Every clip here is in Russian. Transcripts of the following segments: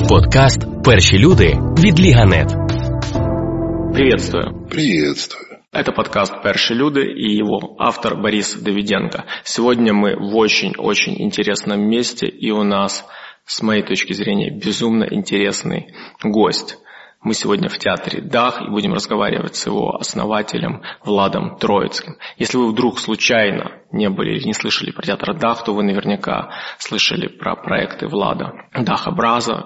Подкаст «Перші люди» від Лига.нет. Приветствую. Приветствую. Это подкаст «Перші люди» и его автор Борис Давиденко. Сегодня мы в очень-очень интересном месте, и у нас, с моей точки зрения, безумно интересный гость. Мы сегодня в театре «Дах» и будем разговаривать с его основателем Владом Троицким. Если вы вдруг случайно не были или не слышали про театр «Дах», то вы наверняка слышали про проекты Влада. «Даха Браза»,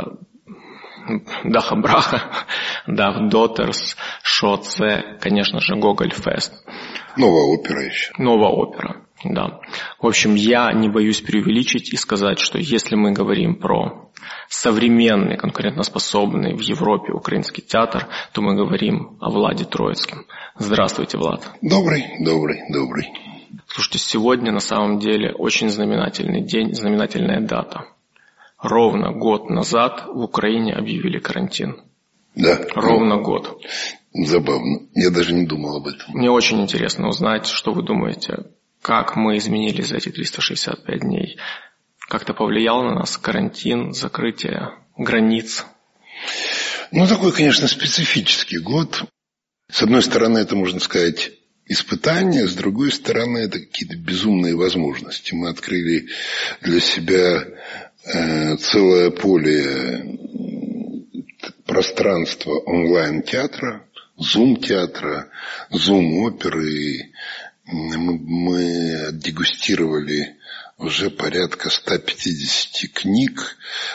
«Даха Браха», «Дах Дотерс», «Шоце», конечно же, «Гоголь Фест». Новая опера еще. Новая опера, да. В общем, я не боюсь преувеличить и сказать, что если мы говорим про современный, конкурентоспособный в Европе украинский театр, то мы говорим о Владе Троицком. Здравствуйте, Влад. Добрый. Слушайте, сегодня на самом деле очень знаменательный день, знаменательная дата. Ровно год назад в Украине объявили карантин. Да. Ровно год. Забавно. Я даже не думал об этом. Мне очень интересно узнать, что вы думаете, как мы изменились за эти 365 дней. Как-то повлиял на нас карантин, закрытие границ? Такой, конечно, специфический год. С одной стороны, это, можно сказать, испытания, с другой стороны, это какие-то безумные возможности. Мы открыли для себя целое поле пространства онлайн-театра, зум-театра, зум-оперы. Мы дегустировали уже порядка 150 книг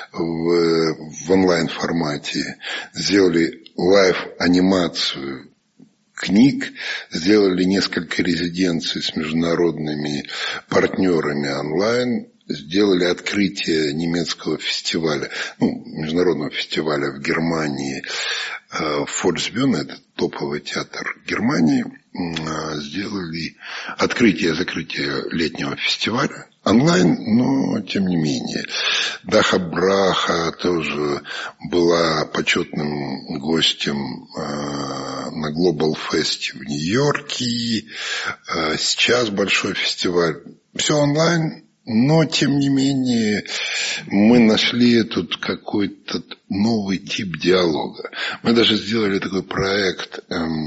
в онлайн-формате, сделали лайв-анимацию книг, сделали несколько резиденций с международными партнерами онлайн, сделали открытие немецкого фестиваля, международного фестиваля в Германии, Фольксбюhne, это топовый театр Германии, сделали открытие-закрытие летнего фестиваля онлайн, но тем не менее. Даха Браха тоже была почетным гостем на Global Fest в Нью-Йорке. Сейчас большой фестиваль. Все онлайн. Но, тем не менее, мы нашли тут какой-то новый тип диалога. Мы даже сделали такой проект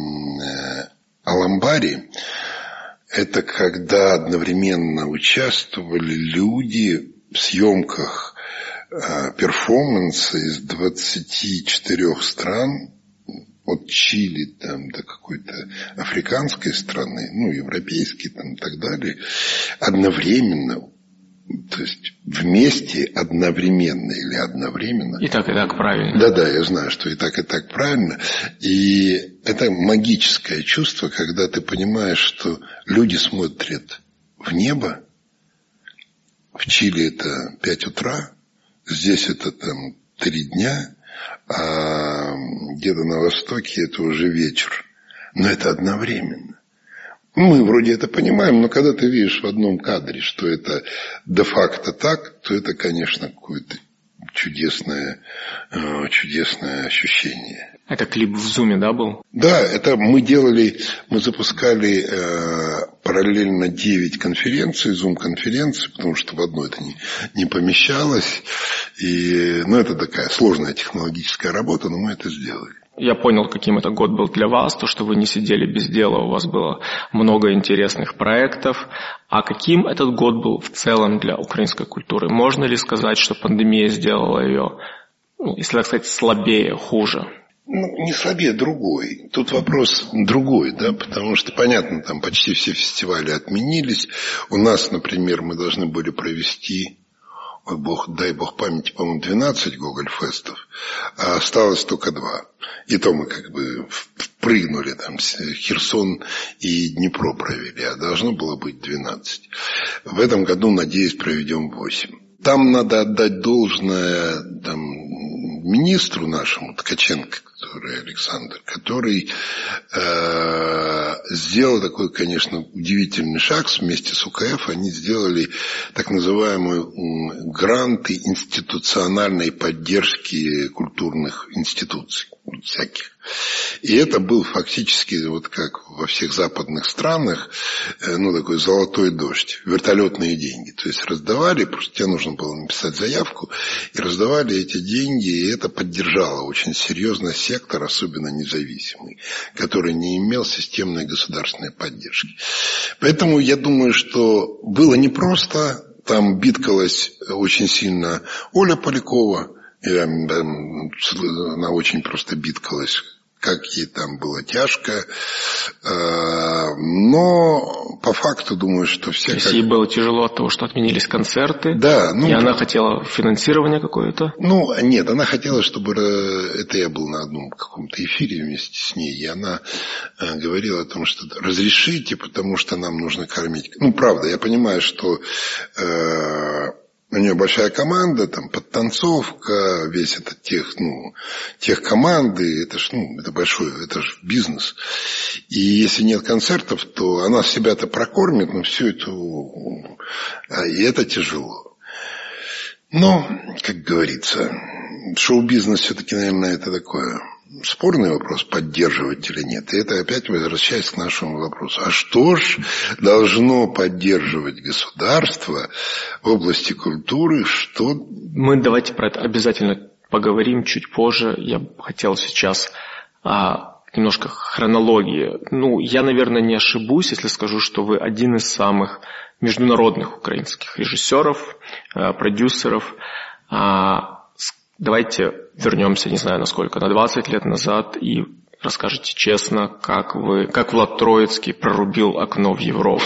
«Аламбари». Это когда одновременно участвовали люди в съемках перформанса из 24 стран, от Чили до какой-то африканской страны, европейской и так далее, одновременно. То есть вместе одновременно или одновременно. И так правильно. Да, я знаю, что и так правильно. И это магическое чувство, когда ты понимаешь, что люди смотрят в небо. В Чили это 5 утра, здесь это 3 дня, а где-то на Востоке это уже вечер. Но это одновременно. Мы вроде это понимаем, но когда ты видишь в одном кадре, что это де-факто так, то это, конечно, какое-то чудесное ощущение. Это клип в Зуме, да, был? Да, это мы запускали параллельно 9 конференций, зум-конференций, потому что в одной это не помещалось. Это такая сложная технологическая работа, но мы это сделали. Я понял, каким это год был для вас, то, что вы не сидели без дела, у вас было много интересных проектов. А каким этот год был в целом для украинской культуры? Можно ли сказать, что пандемия сделала ее, если так сказать, слабее, хуже? Не слабее, другой. Тут вопрос другой, да, потому что, понятно, там почти все фестивали отменились. У нас, например, мы должны были провести... дай бог памяти, по-моему, 12 Гоголь-фестов, а осталось только 2. И то мы впрыгнули, Херсон и Днепро провели, а должно было быть 12. В этом году, надеюсь, проведем 8. Там надо отдать должное министру нашему, Ткаченко, архитектуры Александр, который сделал такой, конечно, удивительный шаг. Вместе с УКФ они сделали так называемые гранты институциональной поддержки культурных институций всяких. И это был фактически, вот как во всех западных странах, такой золотой дождь, вертолетные деньги. То есть раздавали, просто тебе нужно было написать заявку, и раздавали эти деньги, и это поддержало очень серьезно сектор, особенно независимый, который не имел системной государственной поддержки. Поэтому я думаю, что было непросто, там бидкалась очень сильно Оля Полякова, она очень просто бидкалась, как ей там было тяжко, но по факту думаю, что все... То есть ей было тяжело от того, что отменились концерты, да, и она хотела финансирование какое-то? Нет, она хотела, чтобы... Это я был на одном каком-то эфире вместе с ней, и она говорила о том, что разрешите, потому что нам нужно кормить. Правда, я понимаю, что... У нее большая команда, там, подтанцовка, весь этот техкоманды, это большой, это ж бизнес. И если нет концертов, то она себя-то прокормит, но все это, и это тяжело. Но, как говорится, шоу-бизнес все-таки, наверное, это такое спорный вопрос, поддерживать или нет. И это опять возвращаясь к нашему вопросу. А что ж должно поддерживать государство в области культуры? Мы давайте про это обязательно поговорим чуть позже. Я бы хотел сейчас немножко хронологии. Я, наверное, не ошибусь, если скажу, что вы один из самых международных украинских режиссеров, продюсеров. Давайте вернемся, не знаю насколько, на 20 лет назад и расскажите честно, как Влад Троицкий прорубил окно в Европу.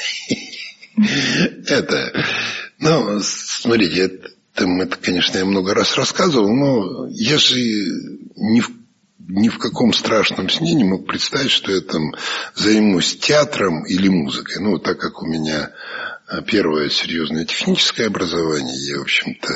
Смотрите, это, конечно, я много раз рассказывал, но я же ни в каком страшном сне не мог представить, что я там займусь театром или музыкой. Так как у меня первое серьезное техническое образование, я, в общем-то,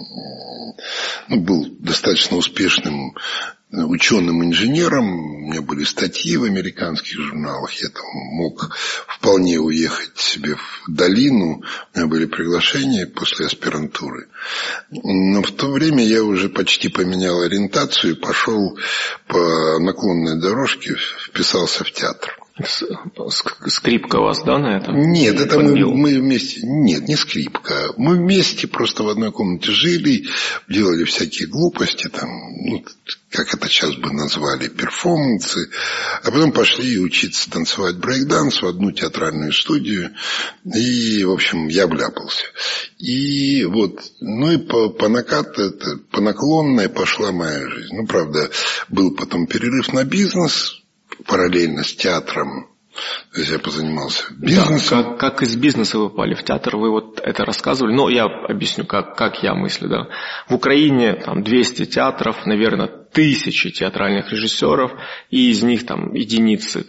был достаточно успешным ученым-инженером, у меня были статьи в американских журналах, я там мог вполне уехать себе в долину, у меня были приглашения после аспирантуры. Но в то время я уже почти поменял ориентацию и пошел по наклонной дорожке, вписался в театр. Скрипка у вас, да, на этом? Нет, это мы вместе... Нет, не скрипка. Мы вместе просто в одной комнате жили, делали всякие глупости, там, как это сейчас бы назвали, перформансы. А потом пошли учиться танцевать брейк-данс в одну театральную студию. И, в общем, я вляпался. И вот, и по наклонной пошла моя жизнь. Правда, был потом перерыв на бизнес, параллельно с театром. То есть я позанимался бизнесом. Да, как из бизнеса вы попали в театр, вы вот это рассказывали. Но я объясню, как я мыслю. Да. В Украине там 200 театров, наверное, 1000 театральных режиссеров, и из них там единицы,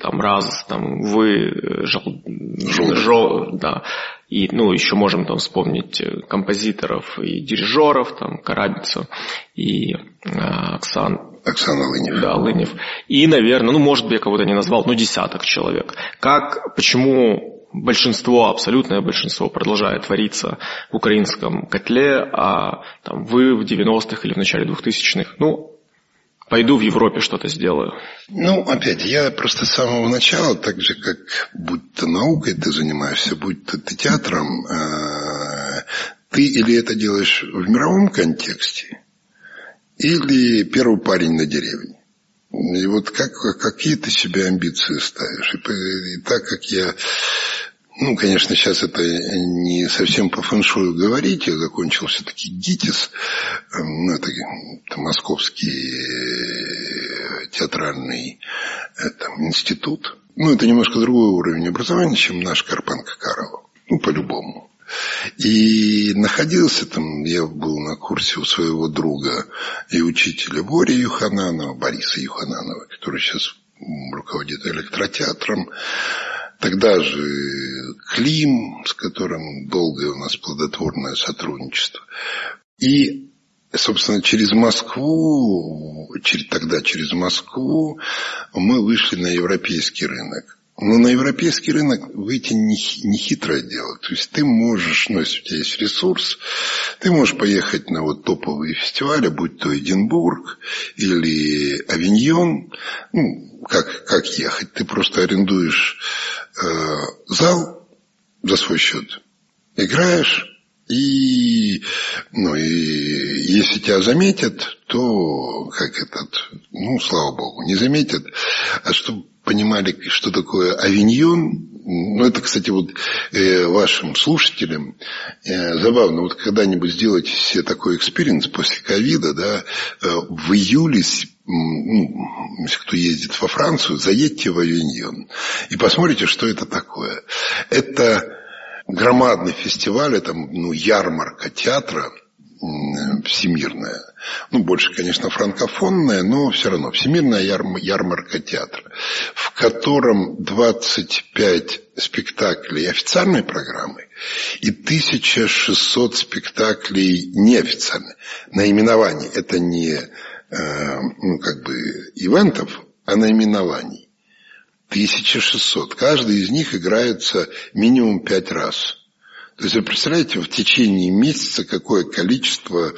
да. И, еще можем там вспомнить композиторов и дирижеров, Карабицу и Оксана Лынев. Да, Лынев. И, наверное, может быть, я кого-то не назвал, десяток человек. Почему абсолютное большинство продолжает твориться в украинском котле, а вы в 90-х или в начале 2000-х, пойду в Европе что-то сделаю? Опять, я просто с самого начала, так же, как будь то наукой ты занимаешься, будь то ты театром, ты или это делаешь в мировом контексте, или первый парень на деревне. И вот какие ты себе амбиции ставишь. И так как я... конечно, сейчас это не совсем по фэншую говорить. Я закончил все-таки ГИТИС. Это Московский театральный институт. Это немножко другой уровень образования, чем наш Карпенко-Карова. По-любому. И находился там, я был на курсе у своего друга и учителя Бори Юхананова, Бориса Юхананова, который сейчас руководит электротеатром. Тогда же Клим, с которым долгое у нас плодотворное сотрудничество. И собственно, через Москву мы вышли на европейский рынок. Но на европейский рынок выйти не хитрое дело. То есть ты можешь, если у тебя есть ресурс, ты можешь поехать на вот топовые фестивали, будь то Эдинбург или Авиньон. Как ехать? Ты просто арендуешь зал за свой счет, играешь, и если тебя заметят, то слава богу, не заметят. А чтобы понимали, что такое Авиньон, это, кстати, вашим слушателям забавно, когда-нибудь сделайте себе такой экспириенс после ковида, да, в июле, если кто ездит во Францию, заедьте в Авиньон и посмотрите, что это такое. Это громадный фестиваль, это ярмарка театра всемирная. Больше, конечно, франкофонная, но все равно всемирная ярмарка театра, в котором 25 спектаклей официальной программы и 1600 спектаклей неофициальной. Наименований. Это не ивентов, а наименований. 1600. Каждый из них играется минимум 5 раз. То есть вы представляете, в течение месяца какое количество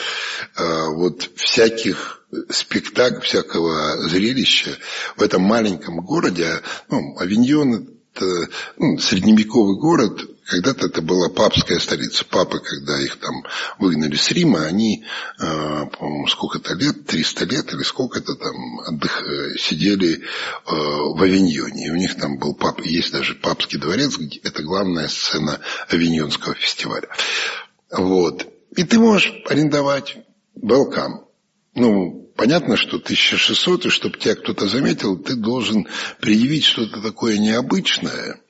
всяких спектаклей, всякого зрелища в этом маленьком городе. Авиньон – это средневековый город. Когда-то это была папская столица. Папы, когда их там выгнали с Рима, они, по-моему, сколько-то лет, 300 лет или сколько-то там сидели в Авиньоне. И у них там был есть даже папский дворец, где это главная сцена Авиньонского фестиваля. И ты можешь арендовать welcome. Понятно, что 1600, и чтобы тебя кто-то заметил, ты должен предъявить что-то такое необычное,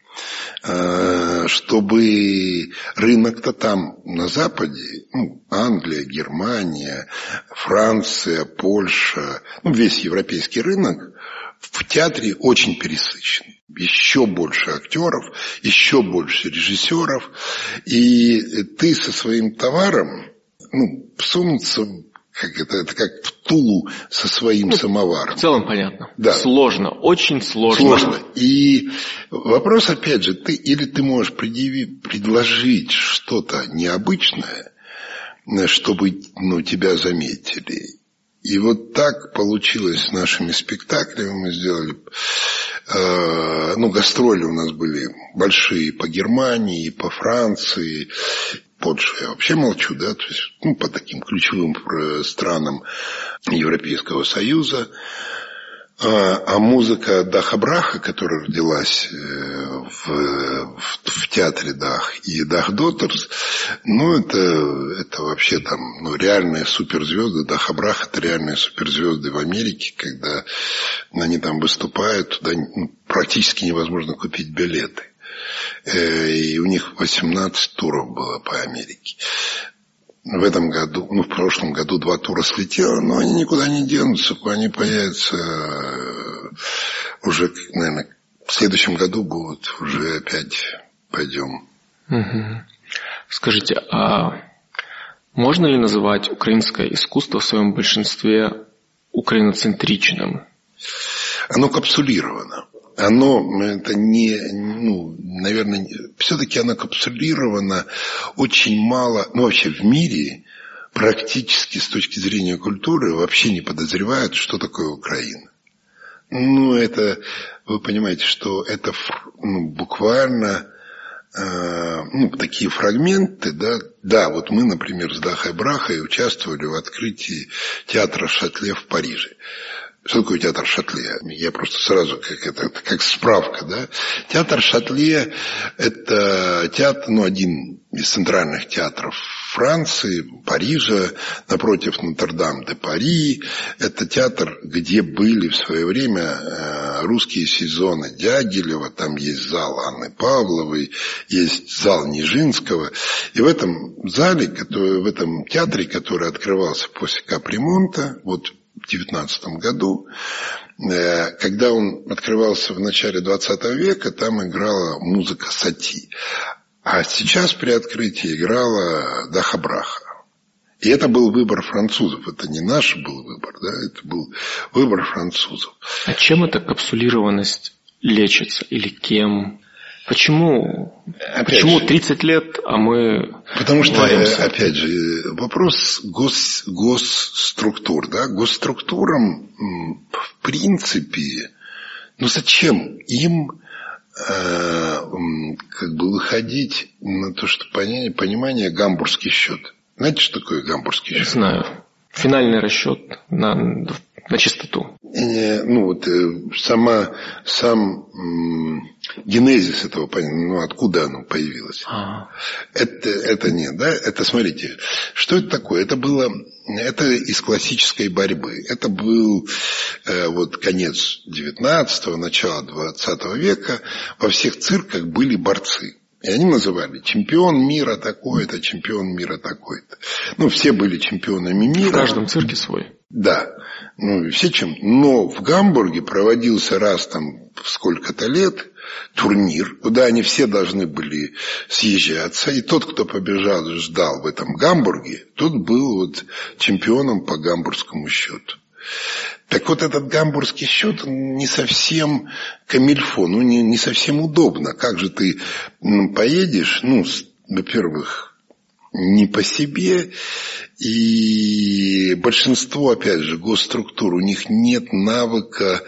чтобы рынок-то там на Западе, Англия, Германия, Франция, Польша, весь европейский рынок в театре очень пересыщен. Еще больше актеров, еще больше режиссеров, и ты со своим товаром, сунуться, это как в Тулу со своим самоваром. В целом понятно. Да. Сложно, очень сложно. И вопрос, опять же, ты можешь предложить что-то необычное, чтобы тебя заметили. И так получилось с нашими спектаклями. Мы сделали, гастроли у нас были большие по Германии, по Франции. Польша я вообще молчу, да, то есть, по таким ключевым странам Европейского Союза. А музыка Даха Браха, которая родилась в театре Дах и Дах Доттерс, это вообще там, реальные суперзвезды. Даха Брах – это реальные суперзвезды в Америке, когда они там выступают, туда практически невозможно купить билеты. И у них 18 туров было по Америке. В этом году, в прошлом году 2 тура слетело, но они никуда не денутся, они появятся уже, наверное, в следующем году будут, уже опять пойдем. Угу. Скажите, а можно ли называть украинское искусство в своем большинстве украиноцентричным? Оно капсулировано. Это наверное, все-таки оно капсулировано очень мало, вообще в мире практически с точки зрения культуры вообще не подозревают, что такое Украина. Это, вы понимаете, что это буквально такие фрагменты, да. Да, мы, например, с Дахой Брахой участвовали в открытии театра Шатле в Париже. Что такое театр Шатле? Я просто сразу, как справка, да. Театр Шатле – это театр, один из центральных театров Франции, Парижа, напротив Нотр-Дам-де-Пари. Это театр, где были в свое время русские сезоны Дягилева, там есть зал Анны Павловой, есть зал Нижинского. И в этом зале, в этом театре, который открывался после капремонта, в 19 году, когда он открывался в начале 20 века, там играла музыка Сати. А сейчас при открытии играла Даха Браха. И это был выбор французов. Это не наш был выбор, да? Это был выбор французов. А чем эта капсулированность лечится? Или кем? Почему 30 лет, а мы Потому что, варимся? опять же, вопрос госструктур. Да? Госструктурам, в принципе, зачем им выходить на то, что понимание гамбургский счет? Знаете, что такое гамбургский счет? Знаю. Финальный расчет на чистоту. Сам генезис этого понятия, откуда оно появилось. Это нет, да? Это, смотрите, что это такое? Это из классической борьбы. Это был конец 19-го, начало 20 века. Во всех цирках были борцы. И они называли чемпион мира такой-то, чемпион мира такой-то. Все были чемпионами мира. В каждом цирке свой. Да. Но в Гамбурге проводился раз в сколько-то лет турнир, куда они все должны были съезжаться. И тот, кто ждал в этом Гамбурге, тот был чемпионом по гамбургскому счету. Так этот гамбургский счет не совсем камильфо, не совсем удобно. Как же ты поедешь, во-первых, не по себе, и большинство, опять же, госструктур, у них нет навыка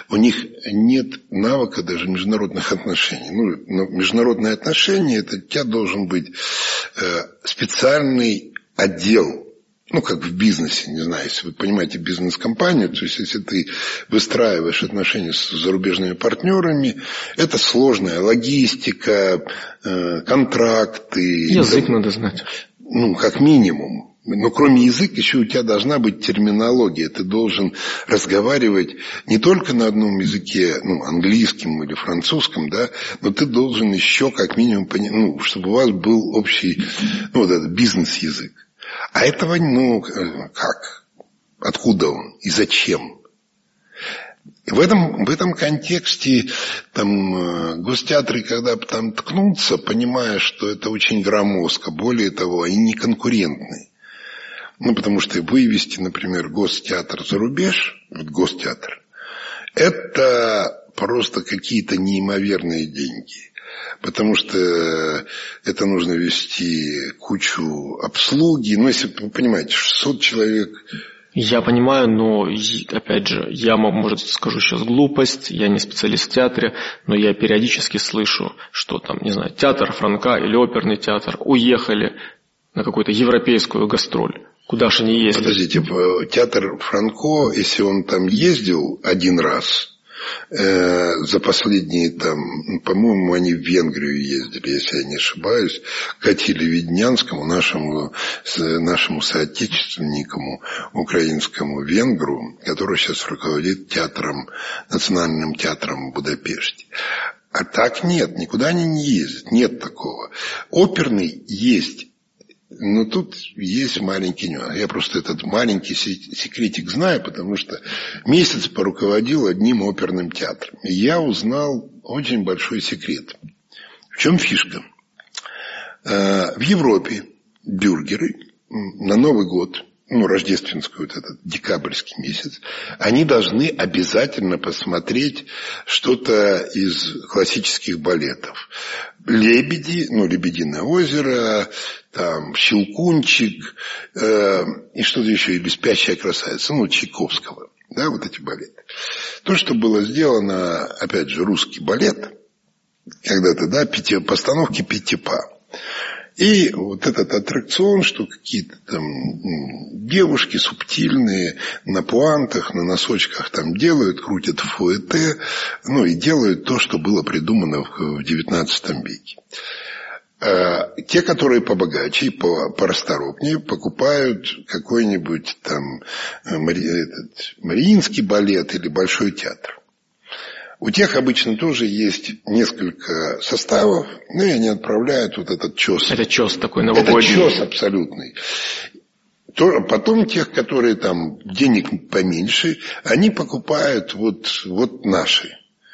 даже международных отношений. Международные отношения, это у тебя должен быть специальный отдел. Как в бизнесе, не знаю, если вы понимаете бизнес-компанию, то есть, если ты выстраиваешь отношения с зарубежными партнерами, это сложная логистика, контракты. Язык надо знать. Как минимум. Но кроме языка еще у тебя должна быть терминология. Ты должен разговаривать не только на одном языке, английском или французском, да, но ты должен еще как минимум понять, чтобы у вас был общий, этот бизнес-язык. А этого, как? Откуда он? И зачем? В этом контексте гостеатры, когда ткнутся, понимая, что это очень громоздко, более того, они не конкурентны. Потому что вывести, например, гостеатр за рубеж, гостеатр, это просто какие-то неимоверные деньги. Потому что это нужно вести кучу обслуги. Если вы понимаете, 600 человек... Я понимаю, но, опять же, я, может, скажу сейчас глупость, я не специалист в театре, но я периодически слышу, что театр Франка или оперный театр уехали на какую-то европейскую гастроль. Куда же они ездят? Подождите, театр Франко, если он там ездил один раз... За последние, по-моему, они в Венгрию ездили, если я не ошибаюсь, к Атиле Виднянскому, нашему соотечественнику, украинскому венгру, который сейчас руководит Национальным театром в Будапеште. А так нет, никуда они не ездят, нет такого. Оперный есть. Но тут есть маленький нюанс. Я просто этот маленький секретик знаю, потому что месяц поруководил одним оперным театром. И я узнал очень большой секрет. В чем фишка? В Европе бюргеры на Новый год, рождественский этот декабрьский месяц, они должны обязательно посмотреть что-то из классических балетов. «Лебеди», «Лебединое озеро», «Щелкунчик» и что-то еще, или «Спящая красавица», Чайковского. Да, эти балеты. То, что было сделано, опять же, русский балет, когда-то, да, постановки Петипа. И этот аттракцион, что какие-то девушки субтильные на пуантах, на носочках делают, крутят фуэте, и делают то, что было придумано в XIX веке. Те, которые побогаче и порасторопнее, покупают какой-нибудь Мариинский балет или Большой театр. У тех обычно тоже есть несколько составов, и они отправляют этот чес. Это чес такой новогодний. Это чес абсолютный. Потом тех, которые денег поменьше, они покупают наши.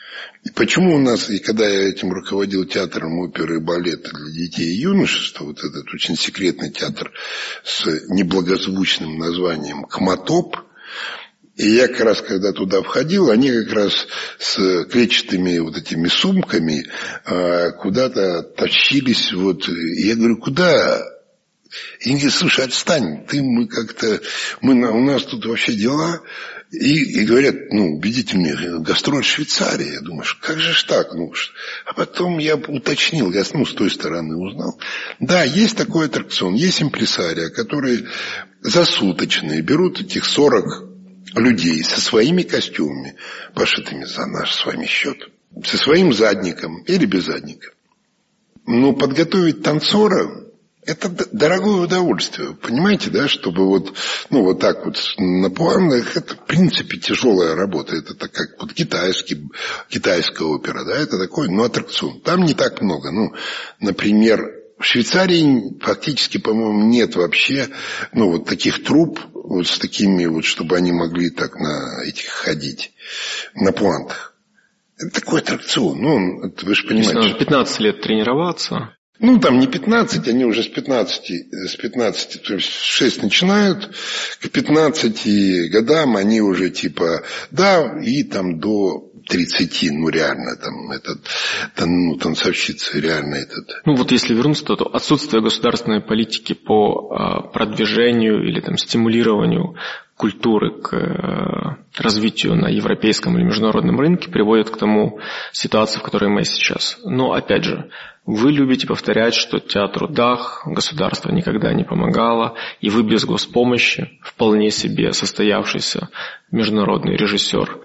И почему у нас, и когда я этим руководил театром оперы и балета для детей и юношества, вот этот очень секретный театр с неблагозвучным названием «Кмотоп», и я как раз, когда туда входил, они как раз с клетчатыми вот этими сумками куда-то тащились. Вот. И я говорю, куда? И они говорят, слушай, отстань, у нас тут вообще дела. И говорят, убедительные, гастроль в Швейцарии. Я думаю, как же ж так? А потом я уточнил, я с той стороны узнал. Да, есть такой аттракцион, есть импресария, которые засуточные, берут этих 40 людей со своими костюмами, пошитыми за наш с вами счет, со своим задником или без задника. Но подготовить танцора – это дорогое удовольствие. Понимаете, да, чтобы вот так вот на планах, это в принципе тяжелая работа. Это как вот китайская опера, да, это такой, аттракцион. Там не так много. Например, в Швейцарии фактически, по-моему, нет вообще, вот таких труп, вот с такими вот, чтобы они могли так на этих ходить, на плантах. Это такой аттракцион. Вы же понимаете. Надо 15 лет тренироваться. Там не 15, они уже с 15, то есть 6 начинают, к 15 годам они уже и там до 30, реально, танцовщицы, реально если вернуться, то отсутствие государственной политики по продвижению или стимулированию культуры к развитию на европейском или международном рынке приводит к тому ситуации, в которой мы сейчас. Но, опять же, вы любите повторять, что театру государство никогда не помогало, и вы без госпомощи вполне себе состоявшийся международный режиссер.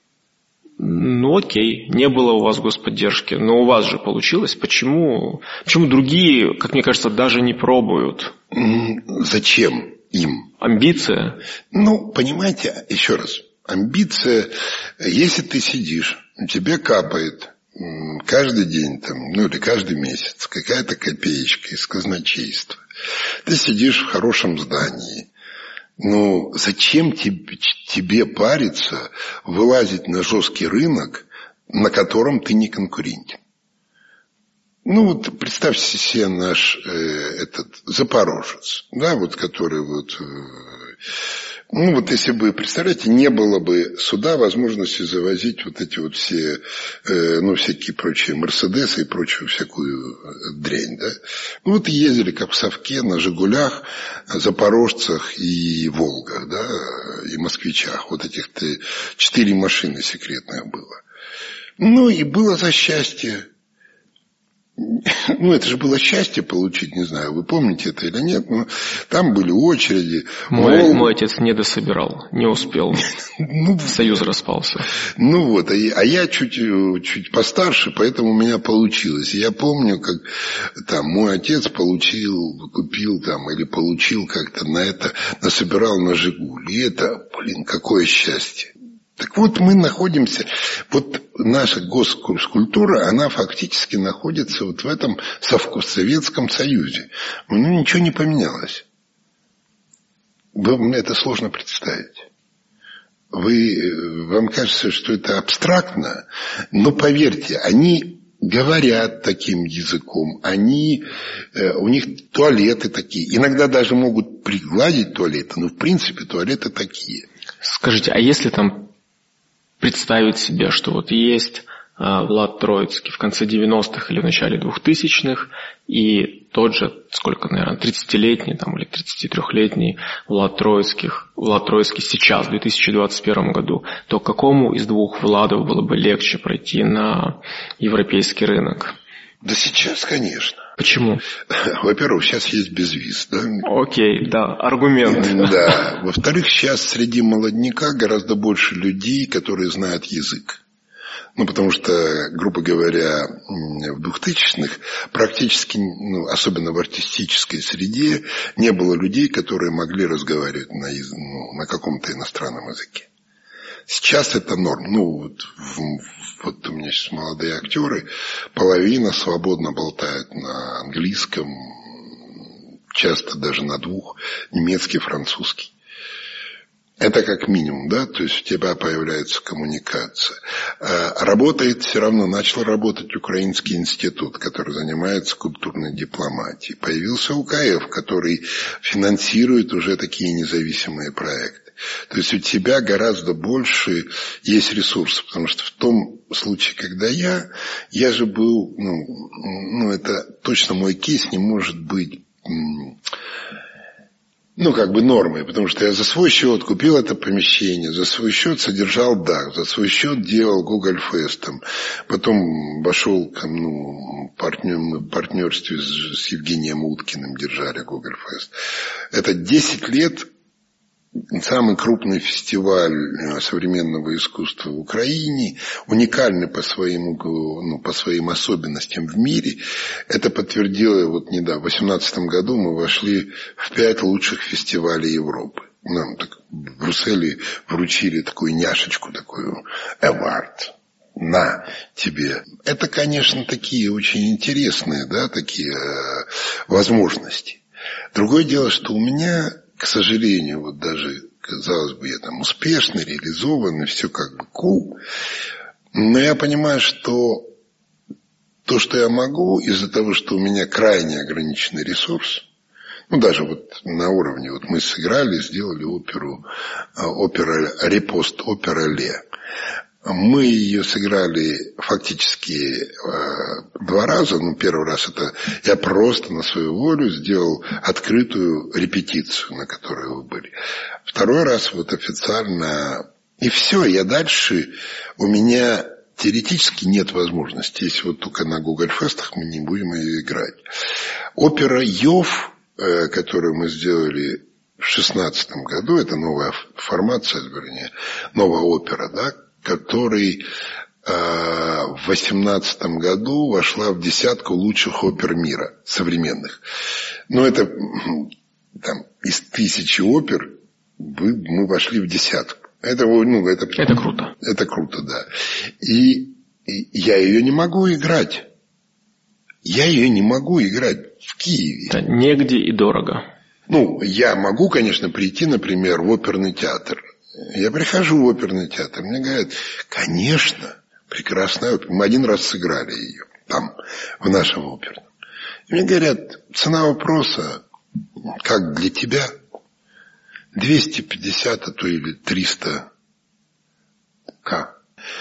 Окей, не было у вас господдержки, но у вас же получилось. Почему другие, как мне кажется, даже не пробуют? Зачем им? Амбиция? Понимаете, еще раз. Амбиция, если ты сидишь, у тебя капает каждый день или каждый месяц какая-то копеечка из казначейства. Ты сидишь в хорошем здании. Зачем тебе париться, вылазить на жесткий рынок, на котором ты не конкурентен? Представьте себе наш Запорожец, да, который если бы, представляете, не было бы сюда возможности завозить вот эти вот все, всякие прочие Мерседесы и прочую всякую дрянь, да. Ездили как в совке на Жигулях, Запорожцах и Волгах, да, и Москвичах. Вот этих 4 машины секретных было. И было за счастье. Это же было счастье получить, не знаю, вы помните это или нет, но там были очереди. Мой отец не дособирал, не успел. Союз распался. А я чуть постарше, поэтому у меня получилось. Я помню, как мой отец купил или получил как-то насобирал на «Жигуль». И это, какое счастье. Так вот, мы находимся, наша госкультура, она фактически находится в этом Советском Союзе. Ничего не поменялось. Это сложно представить. Вам кажется, что это абстрактно, но поверьте, они говорят таким языком, у них туалеты такие. Иногда даже могут пригладить туалеты, но в принципе туалеты такие. Скажите, а если представить себе, что есть Влад Троицкий в конце 90-х или в начале 2000-х, и тот же, 30-летний или 33-летний Влад Троицкий сейчас, в 2021 году, то какому из двух Владов было бы легче пройти на европейский рынок? Да сейчас, конечно. Почему? Во-первых, сейчас есть безвиз, да? Окей, да, аргумент. Да. Во-вторых, сейчас среди молодняка гораздо больше людей, которые знают язык. Потому что, грубо говоря, в 2000-х практически, особенно в артистической среде, не было людей, которые могли разговаривать на каком-то иностранном языке. Сейчас это норм. У меня сейчас молодые актеры, половина свободно болтают на английском, часто даже на 2, немецкий, французский. Это как минимум, да, то есть у тебя появляется коммуникация. Работает все равно, начал работать Украинский институт, который занимается культурной дипломатией. Появился УКФ, который финансирует уже такие независимые проекты. То есть у тебя гораздо больше есть ресурсов, потому что в том случае, когда я же был, это точно мой кейс не может быть нормой, потому что я за свой счет купил это помещение, за свой счет содержал ДАК, за свой счет делал Google Fest, потом вошел в партнерстве с Евгением Уткиным, держали Google Fest. Это 10 лет самый крупный фестиваль современного искусства в Украине, уникальный по своим особенностям в мире. Это подтвердило недавно, в 2018 году мы вошли в 5 лучших фестивалей Европы. Нам так в Брюсселе вручили такую няшечку, такую award. На тебе. Это, конечно, такие очень интересные, да, такие возможности. Другое дело, что у меня, к сожалению, даже, казалось бы, я там успешный, реализованный, все как бы cool. Но я понимаю, что то, что я могу, из-за того, что у меня крайне ограниченный ресурс, даже на уровне, мы сыграли, сделали опера «Репост», опера «Ле». Мы ее сыграли фактически 2 раза. Первый раз это я просто на свою волю сделал открытую репетицию, на которой вы были. Второй раз официально. И все, я дальше, у меня теоретически нет возможности, если только на Google Фестах мы не будем ее играть. Опера «Йов», которую мы сделали в 2016 году, это новая формация, вернее, новая опера, да, который в 2018 году вошла в 10 лучших опер мира, современных. Это из 1000 опер мы вошли в 10. Это круто. Это круто, да. И я ее не могу играть. Я ее не могу играть в Киеве. Да, негде и дорого. Я могу, конечно, прийти, например, в оперный театр. Я прихожу в оперный театр, мне говорят, конечно, прекрасная опера. Мы 1 раз сыграли ее там, в нашем оперном. И мне говорят, цена вопроса, как для тебя, 250, а то или 300 К.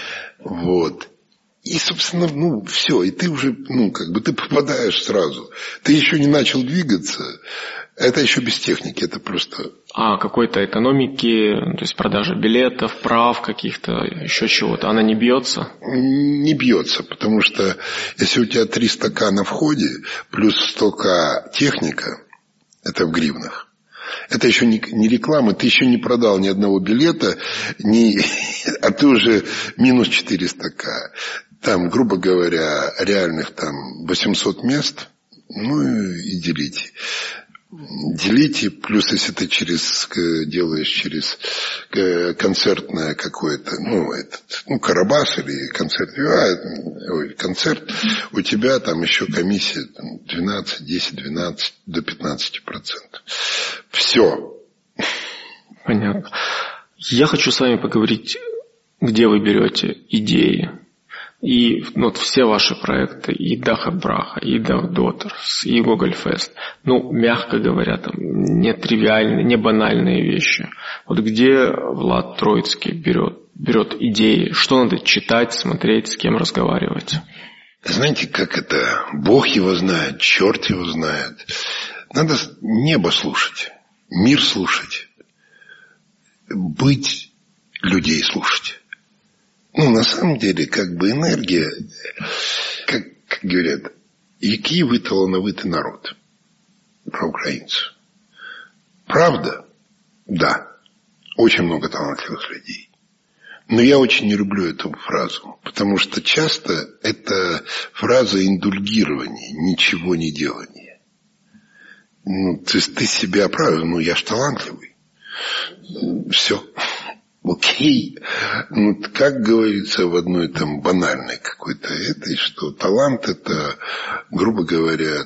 И, собственно, все, и ты уже, ты попадаешь сразу. Ты еще не начал двигаться, это еще без техники, это просто... А какой-то экономики, то есть продажа билетов, прав каких-то, еще чего-то, она не бьется? Не бьется, потому что если у тебя 300 К на входе, плюс 100 К техника, это в гривнах. Это еще не реклама, ты еще не продал ни одного билета, а ты уже минус 400 К. Там, грубо говоря, реальных 800 мест, и делите. Делите, плюс если ты делаешь через концертное какое-то, Карабас или концерт, у тебя еще комиссия 12, 10, 12 до 15%. Все. Понятно. Я хочу с вами поговорить, где вы берете идеи. И все ваши проекты, и Даха Браха, и Дав Дотерс, и Google Fest, мягко говоря, нетривиальные, не банальные вещи. Где Влад Троицкий берет идеи, что надо читать, смотреть, с кем разговаривать? Знаете, как это? Бог его знает, черт его знает. Надо небо слушать, мир слушать, быть людей слушать. На самом деле, энергия, как говорят, який вы талановитый народ, про украинцев. Правда? Да. Очень много талантливых людей. Но я очень не люблю эту фразу, потому что часто это фраза индульгирования, ничего не делания. Ты себя оправил, я ж талантливый. Все. Окей. Как говорится в одной банальной какой-то этой, что талант это, грубо говоря,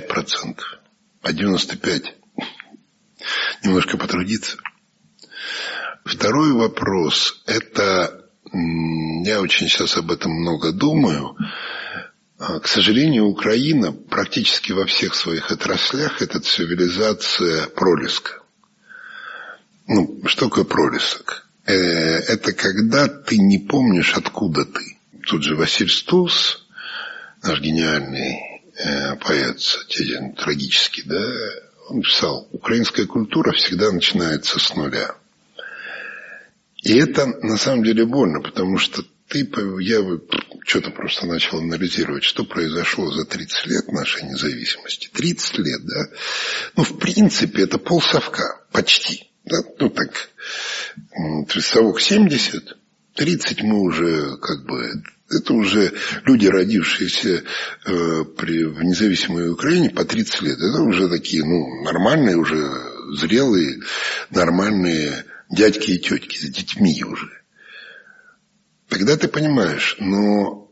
5%, а 95% немножко потрудиться. Второй вопрос – это, я очень сейчас об этом много думаю, к сожалению, Украина практически во всех своих отраслях – это цивилизация пролеска. Что такое пролесок? Это когда ты не помнишь, откуда ты. Тут же Василь Стус, наш гениальный поэт, трагический, да, он писал: украинская культура всегда начинается с нуля. И это на самом деле больно, потому что я что-то просто начал анализировать, что произошло за 30 лет нашей независимости. 30 лет, да. В принципе, это полсовка, почти. Да? Так, совок 70, 30 мы уже это уже люди, родившиеся в независимой Украине по 30 лет. Это уже такие, нормальные, уже зрелые, нормальные дядьки и тетки с детьми уже. Тогда ты понимаешь, но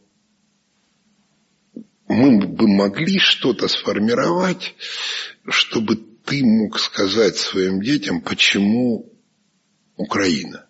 мы бы могли что-то сформировать, чтобы ты мог сказать своим детям, почему Украина.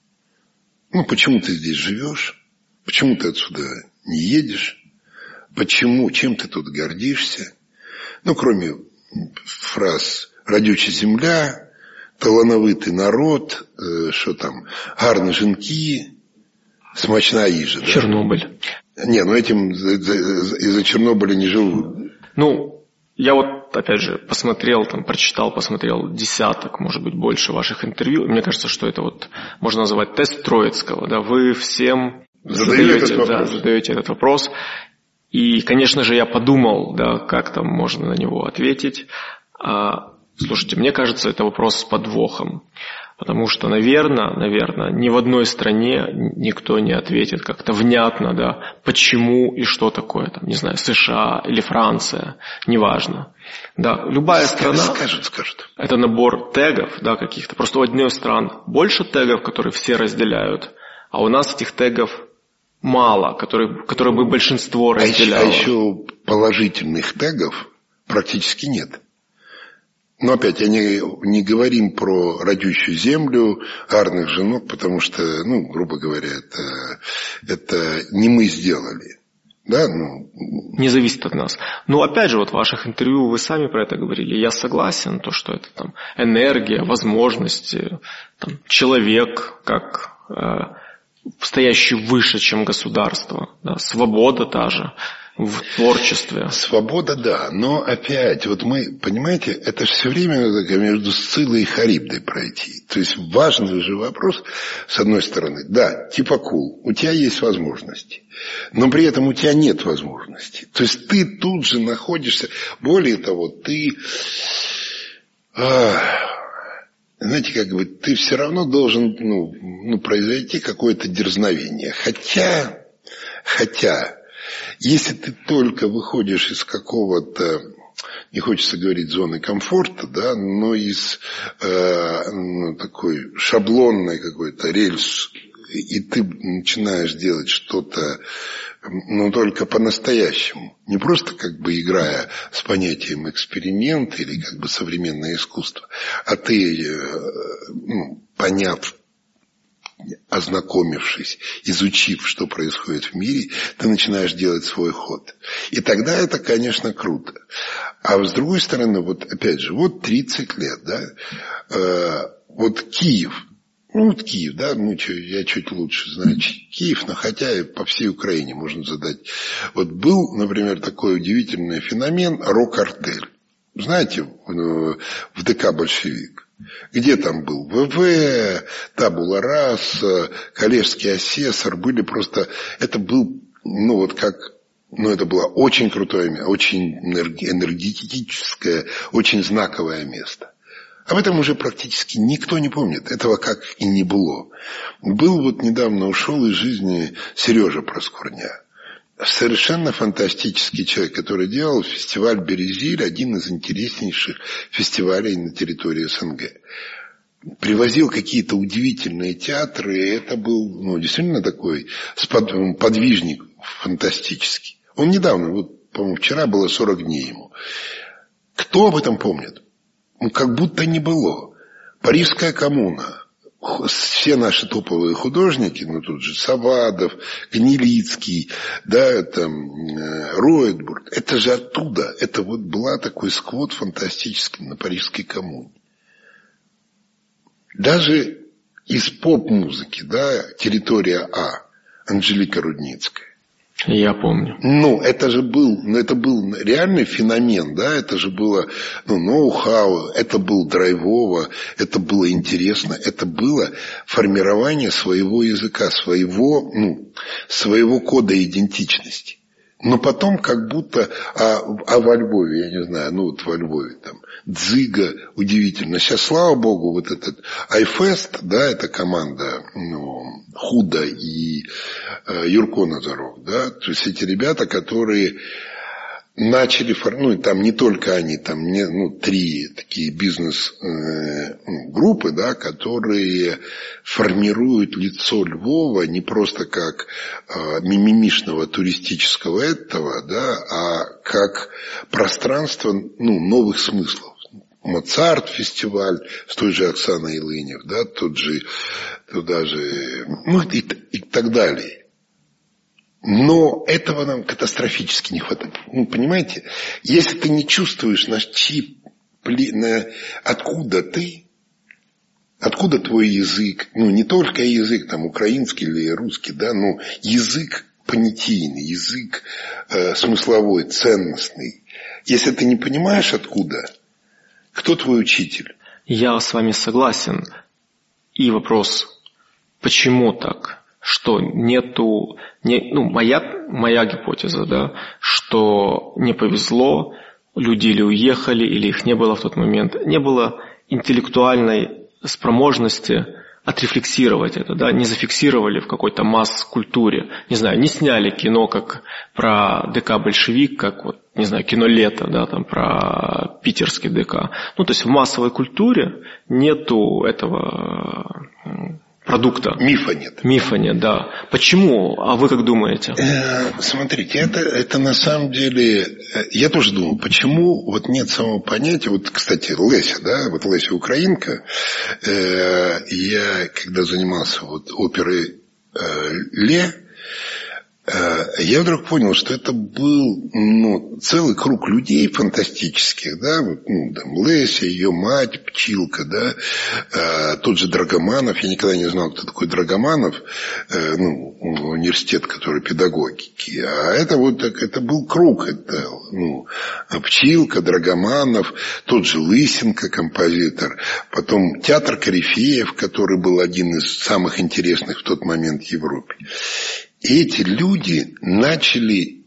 Почему ты здесь живешь, почему ты отсюда не едешь, почему, чем ты тут гордишься. Кроме фраз «родючая земля», «талановитый народ», что там, «гарні жінки», «смачна їжа». Да? Чернобыль. Этим из-за Чернобыля не живут. Я опять же, посмотрел десяток, может быть, больше ваших интервью. И мне кажется, что это можно назвать тест Троицкого. Да? Вы всем задаете этот вопрос. И, конечно же, я подумал, да, как там можно на него ответить. Слушайте, мне кажется, это вопрос с подвохом. Потому что, наверное, ни в одной стране никто не ответит как-то внятно, да, почему и что такое, там, не знаю, США или Франция, неважно. Да, любая страна... Скажут. Это набор тегов, да, каких-то. Просто у одних стран больше тегов, которые все разделяют, а у нас этих тегов мало, которые бы большинство разделяло. А еще положительных тегов практически нет. Но опять, я не говорим про родючую землю, гарных женок, потому что, грубо говоря, это не мы сделали. Да? Не зависит от нас. Опять же, в ваших интервью вы сами про это говорили. Я согласен, что это там энергия, возможности, там, человек, как стоящий выше, чем государство. Да? Свобода та же. В творчестве. Свобода, да. Но опять, мы, понимаете, это все время надо между Сциллой и Харибдой пройти. То есть важный же вопрос, с одной стороны, да, типа cool, у тебя есть возможности, но при этом у тебя нет возможностей. То есть ты тут же находишься, более того, ты, знаете, ты все равно должен, произойти какое-то дерзновение. Хотя, если ты только выходишь из какого-то, не хочется говорить зоны комфорта, да, но из такой шаблонной какой-то рельс, и ты начинаешь делать что-то, только по-настоящему. Не просто играя с понятием эксперимент или современное искусство, а ты, поняв, ознакомившись, изучив, что происходит в мире, ты начинаешь делать свой ход. И тогда это, конечно, круто. А с другой стороны, опять же, 30 лет, да, Киев. Киев, да, я чуть лучше знаю Киев, но хотя и по всей Украине можно задать. Был, например, такой удивительный феномен рок-артель. Знаете, в ДК «Большевик». Где там был ВВ, Табула Раса, Коллежский асессор, были просто... Это был, это было очень крутое, очень энергетическое, очень знаковое место. Об этом уже практически никто не помнит. Этого как и не было. Недавно ушел из жизни Сережа Проскурня. Совершенно фантастический человек, который делал фестиваль «Березиль», один из интереснейших фестивалей на территории СНГ. Привозил какие-то удивительные театры, и это был действительно такой подвижник фантастический. Он недавно, по-моему, вчера было 40 дней ему. Кто об этом помнит? Как будто не было. Парижская коммуна, все наши топовые художники, ну тут же Савадов, Гнилицкий, да, там, Ройтбург, это же оттуда. Это вот была такой сквот фантастический на Парижской коммуне. Даже из поп-музыки, да, территория А, Анжелика Рудницкая. Я помню. Ну, это был реальный феномен, да, это же было, ноу-хау, это было драйвово, это было интересно, это было формирование своего языка, своего кода идентичности. Но потом как будто, во Львове, я не знаю, во Львове там, Дзига, удивительно. Сейчас, слава богу, вот этот iFest, да, это команда, Худа и Юрко Назаров, да, то есть эти ребята, которые начали, там не только они, там 3 такие бизнес-группы, да, которые формируют лицо Львова не просто как мимимишного туристического этого, да, а как пространство новых смыслов. Моцарт фестиваль с той же Оксаной Илынев, да, туда же, и так далее. Но этого нам катастрофически не хватает. Понимаете, если ты не чувствуешь откуда ты, откуда твой язык, не только язык там украинский или русский, да, но язык понятийный, язык смысловой, ценностный. Если ты не понимаешь откуда, кто твой учитель? Я с вами согласен. И вопрос, почему так? Что нету, моя гипотеза, да, что не повезло, люди или уехали, или их не было в тот момент, не было интеллектуальной спроможности отрефлексировать это, да, не зафиксировали в какой-то масс-культуре, не знаю, не сняли кино как про ДК «Большевик», как кино «Лето», да, там про питерский ДК. То есть в массовой культуре нету этого продукта. Мифа нет, да. Почему? А вы как думаете? Смотрите, это на самом деле... Я тоже думал, почему нет самого понятия... Кстати, Леся, да, Леся Украинка, я, когда занимался оперой «Ле», я вдруг понял, что это был целый круг людей фантастических, да, там Леся, ее мать, Пчилка, да, тот же Драгоманов, я никогда не знал, кто такой Драгоманов, университет, который педагогики, а это это был круг, это, Пчилка, Драгоманов, тот же Лысенко, композитор, потом театр корифеев, который был один из самых интересных в тот момент в Европе. И эти люди начали,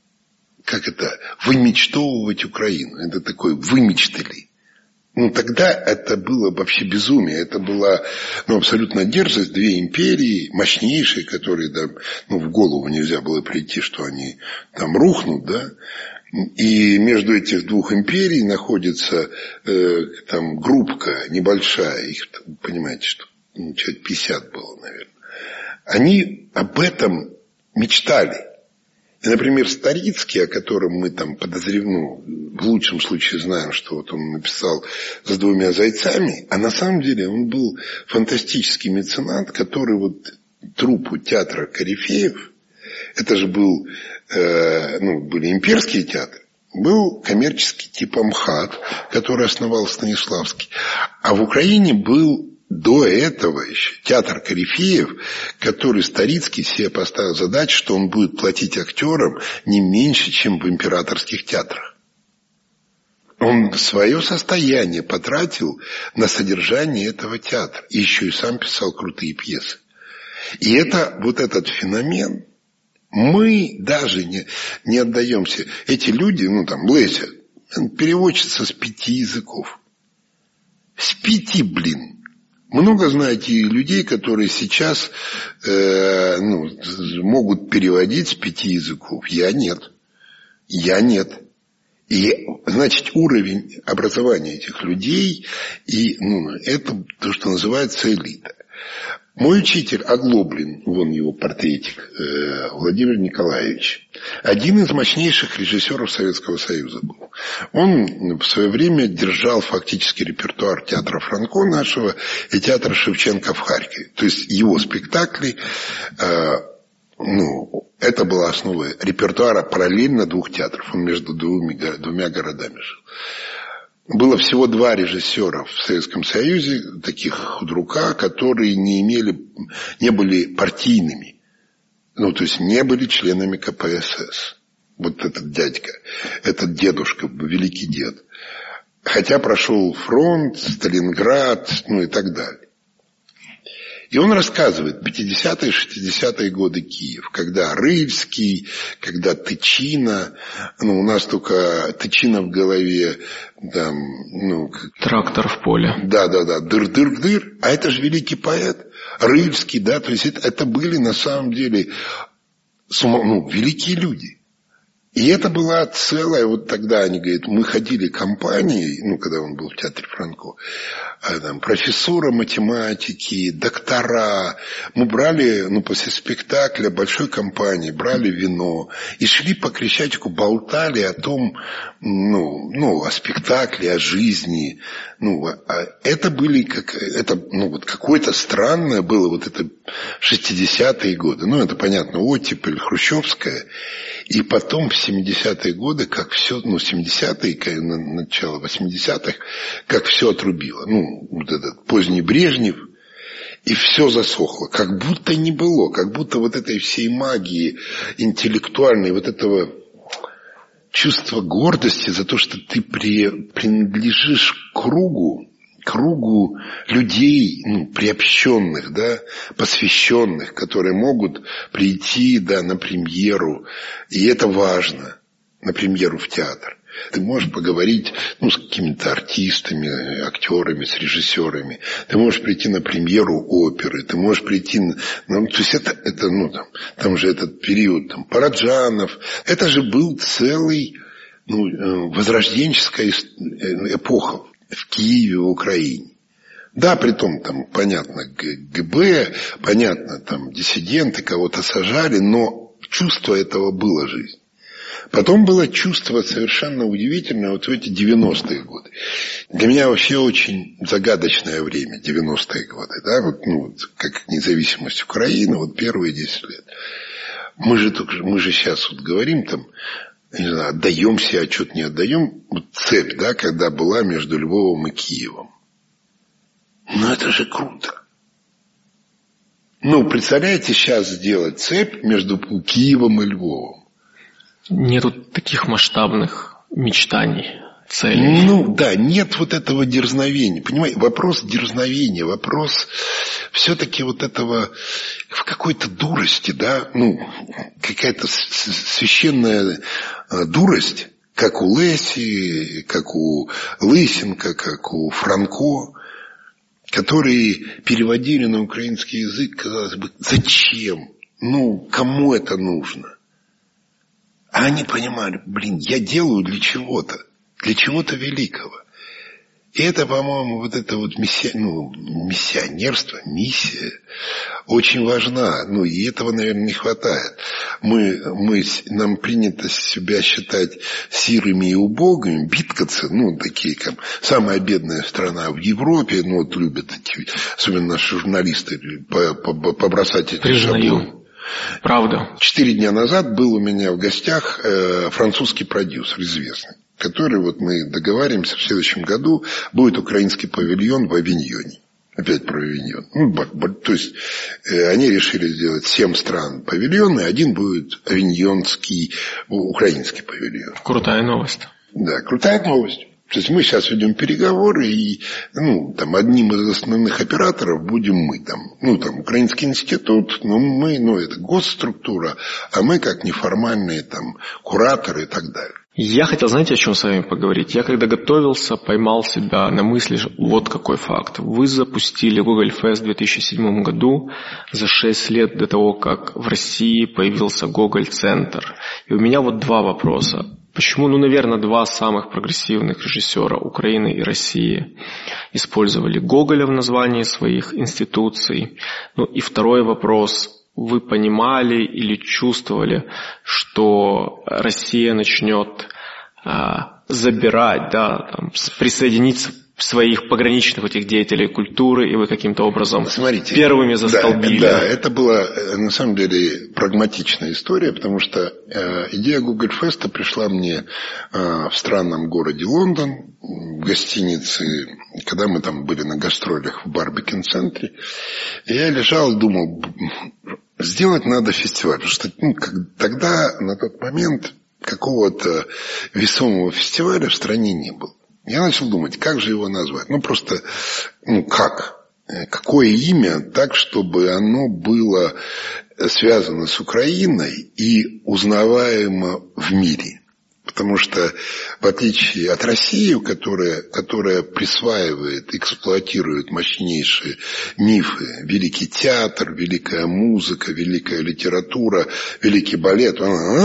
вымечтовывать Украину. Это такое, вымечтали. Тогда это было вообще безумие. Это была, абсолютно дерзость. 2 империи, мощнейшие, которые, в голову нельзя было прийти, что они там рухнут, да. И между этих 2 империй находится там группка небольшая. Их, понимаете, что человек 50 было, наверное. Они об этом мечтали. И, например, Старицкий, о котором мы там подозреваем, в лучшем случае знаем, что он написал «За 2 зайцами», а на самом деле он был фантастический меценат, который труппу театра корифеев, это же был, были имперские театры, был коммерческий типа МХАТ, который основал Станиславский, а в Украине был до этого еще театр корифеев, который Старицкий себе поставил задачу, что он будет платить актерам не меньше, чем в императорских театрах. Он свое состояние потратил на содержание этого театра. И еще и сам писал крутые пьесы. И это этот феномен. Мы даже не отдаемся. Эти люди, Леся, переводчица с 5 языков. С 5, Много знаете людей, которые сейчас могут переводить с 5 языков. Я нет. И, значит, уровень образования этих людей, и это то, что называется элита. Мой учитель Оглоблин, вон его портретик, Владимир Николаевич, один из мощнейших режиссеров Советского Союза был. Он в свое время держал фактически репертуар театра Франко нашего и театра Шевченко в Харькове. То есть его спектакли, это была основа репертуара параллельно двух театров. Он между двумя городами жил. Было всего 2 режиссера в Советском Союзе, таких худрука, которые не были партийными. То есть не были членами КПСС. Вот этот дядька, этот дедушка, великий дед. Хотя прошел фронт, Сталинград, и так далее. И он рассказывает 50-е, 60-е годы Киев, когда Рыльский, когда Тычина, у нас только Тычина в голове, там, трактор в поле. Да, дыр-дыр-дыр, а это же великий поэт, Рыльский, да, то есть это были на самом деле великие люди. И это была целая, вот тогда они говорят, мы ходили компанией, когда он был в театре Франко, там, профессора математики, доктора. Мы брали, после спектакля большой компании, брали вино и шли по Крещатику, болтали о том, о спектакле, о жизни. Это были, какое-то странное было, вот это 60-е годы. Это, понятно, оттепель, хрущевская. И потом в 70-е годы, как все, 70-е, начало 80-х, как все отрубило. Вот этот поздний Брежнев, и все засохло. Как будто не было, как будто вот этой всей магии интеллектуальной, вот этого чувства гордости за то, что ты принадлежишь кругу людей, приобщенных, да, посвященных, которые могут прийти, да, на премьеру, и это важно, на премьеру в театр. Ты можешь поговорить, с какими-то артистами, актерами, с режиссерами. Ты можешь прийти на премьеру оперы, ты можешь прийти то есть там же этот период, Параджанов, это же был целый, возрожденческая эпоха в Киеве, в Украине. Да, притом там, понятно, ГБ, понятно, там диссиденты кого-то сажали, но чувство этого было жизнь. Потом было чувство совершенно удивительное вот в эти 90-е годы. Для меня вообще очень загадочное время, 90-е годы, да, как независимость Украины, первые 10 лет. Мы же сейчас говорим там, не знаю, отдаем себе отчет, не отдаем, цепь, да, когда была между Львовом и Киевом. Это же круто. Представляете, сейчас сделать цепь между Киевом и Львовом? Нету таких масштабных мечтаний, целей. Да, нет вот этого дерзновения. Понимаете, вопрос дерзновения, вопрос все-таки вот этого в какой-то дурости, да, какая-то священная дурость, как у Леси, как у Лысенко, как у Франко, которые переводили на украинский язык, казалось бы, зачем? Кому это нужно? А они понимали, я делаю для чего-то великого. И это, по-моему, вот это вот миссионерство, миссия очень важна. И этого, наверное, не хватает. Нам принято себя считать сирыми и убогими, биткаться, такие, как самая бедная страна в Европе, любят эти, особенно наши журналисты, побросать эти шаблоны. Правда. 4 дня назад был у меня в гостях французский продюсер, известный, который, мы договариваемся, в следующем году будет украинский павильон в Авиньоне. Опять про Авиньон. То есть они решили сделать 7 стран павильон, и один будет авиньонский, украинский павильон. Крутая новость. Да, крутая новость. То есть мы сейчас ведем переговоры, и одним из основных операторов будем мы. Украинский институт, это госструктура, а мы как неформальные кураторы и так далее. Я хотел, знаете, о чем с вами поговорить? Я когда готовился, поймал себя на мысли, вот какой факт. Вы запустили Google Fest в 2007 году, за 6 лет до того, как в России появился Гоголь-центр. И у меня 2 вопроса. Почему, наверное, два самых прогрессивных режиссера Украины и России использовали Гоголя в названии своих институций? И второй вопрос. Вы понимали или чувствовали, что Россия начнет забирать, присоединить своих пограничных этих деятелей культуры, и вы каким-то образом первыми застолбили? Да, это была на самом деле прагматичная история, потому что идея Гогольфеста пришла мне в странном городе Лондон, в гостинице, когда мы там были на гастролях в Барбикен-центре. И я лежал и думал, сделать надо фестиваль, потому что тогда, на тот момент, какого-то весомого фестиваля в стране не было. Я начал думать, как же его назвать. Как? Какое имя так, чтобы оно было связано с Украиной и узнаваемо в мире. Потому что, в отличие от России, которая присваивает, эксплуатирует мощнейшие мифы, великий театр, великая музыка, великая литература, великий балет,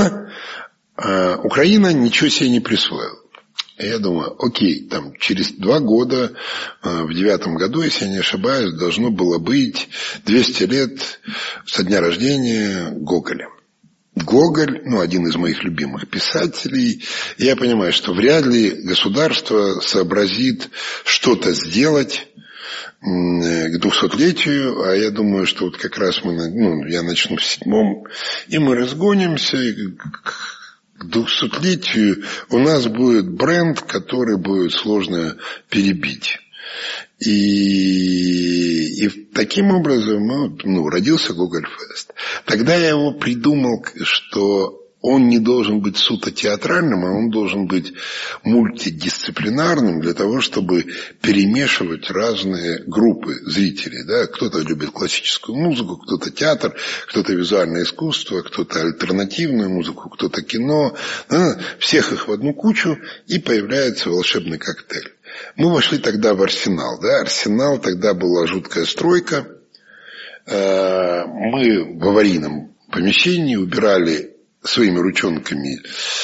Украина ничего себе не присвоила. Я думаю, окей, через 2 года, в 2009 году, если я не ошибаюсь, должно было быть 200 лет со дня рождения Гоголя. Гоголь, один из моих любимых писателей. Я понимаю, что вряд ли государство сообразит что-то сделать к 200-летию, а я думаю, что как раз я начну в 7-м, и мы разгонимся, и к 200-летию у нас будет бренд, который будет сложно перебить. И таким образом родился Гогольфест. Тогда я его придумал, что он не должен быть суто театральным, а он должен быть мультидисциплинарным для того, чтобы перемешивать разные группы зрителей. Да? Кто-то любит классическую музыку, кто-то театр, кто-то визуальное искусство, кто-то альтернативную музыку, кто-то кино. Всех их в одну кучу, и появляется волшебный коктейль. Мы вошли тогда в Арсенал. Да? Арсенал тогда была жуткая стройка. Мы в аварийном помещении убирали своими ручонками,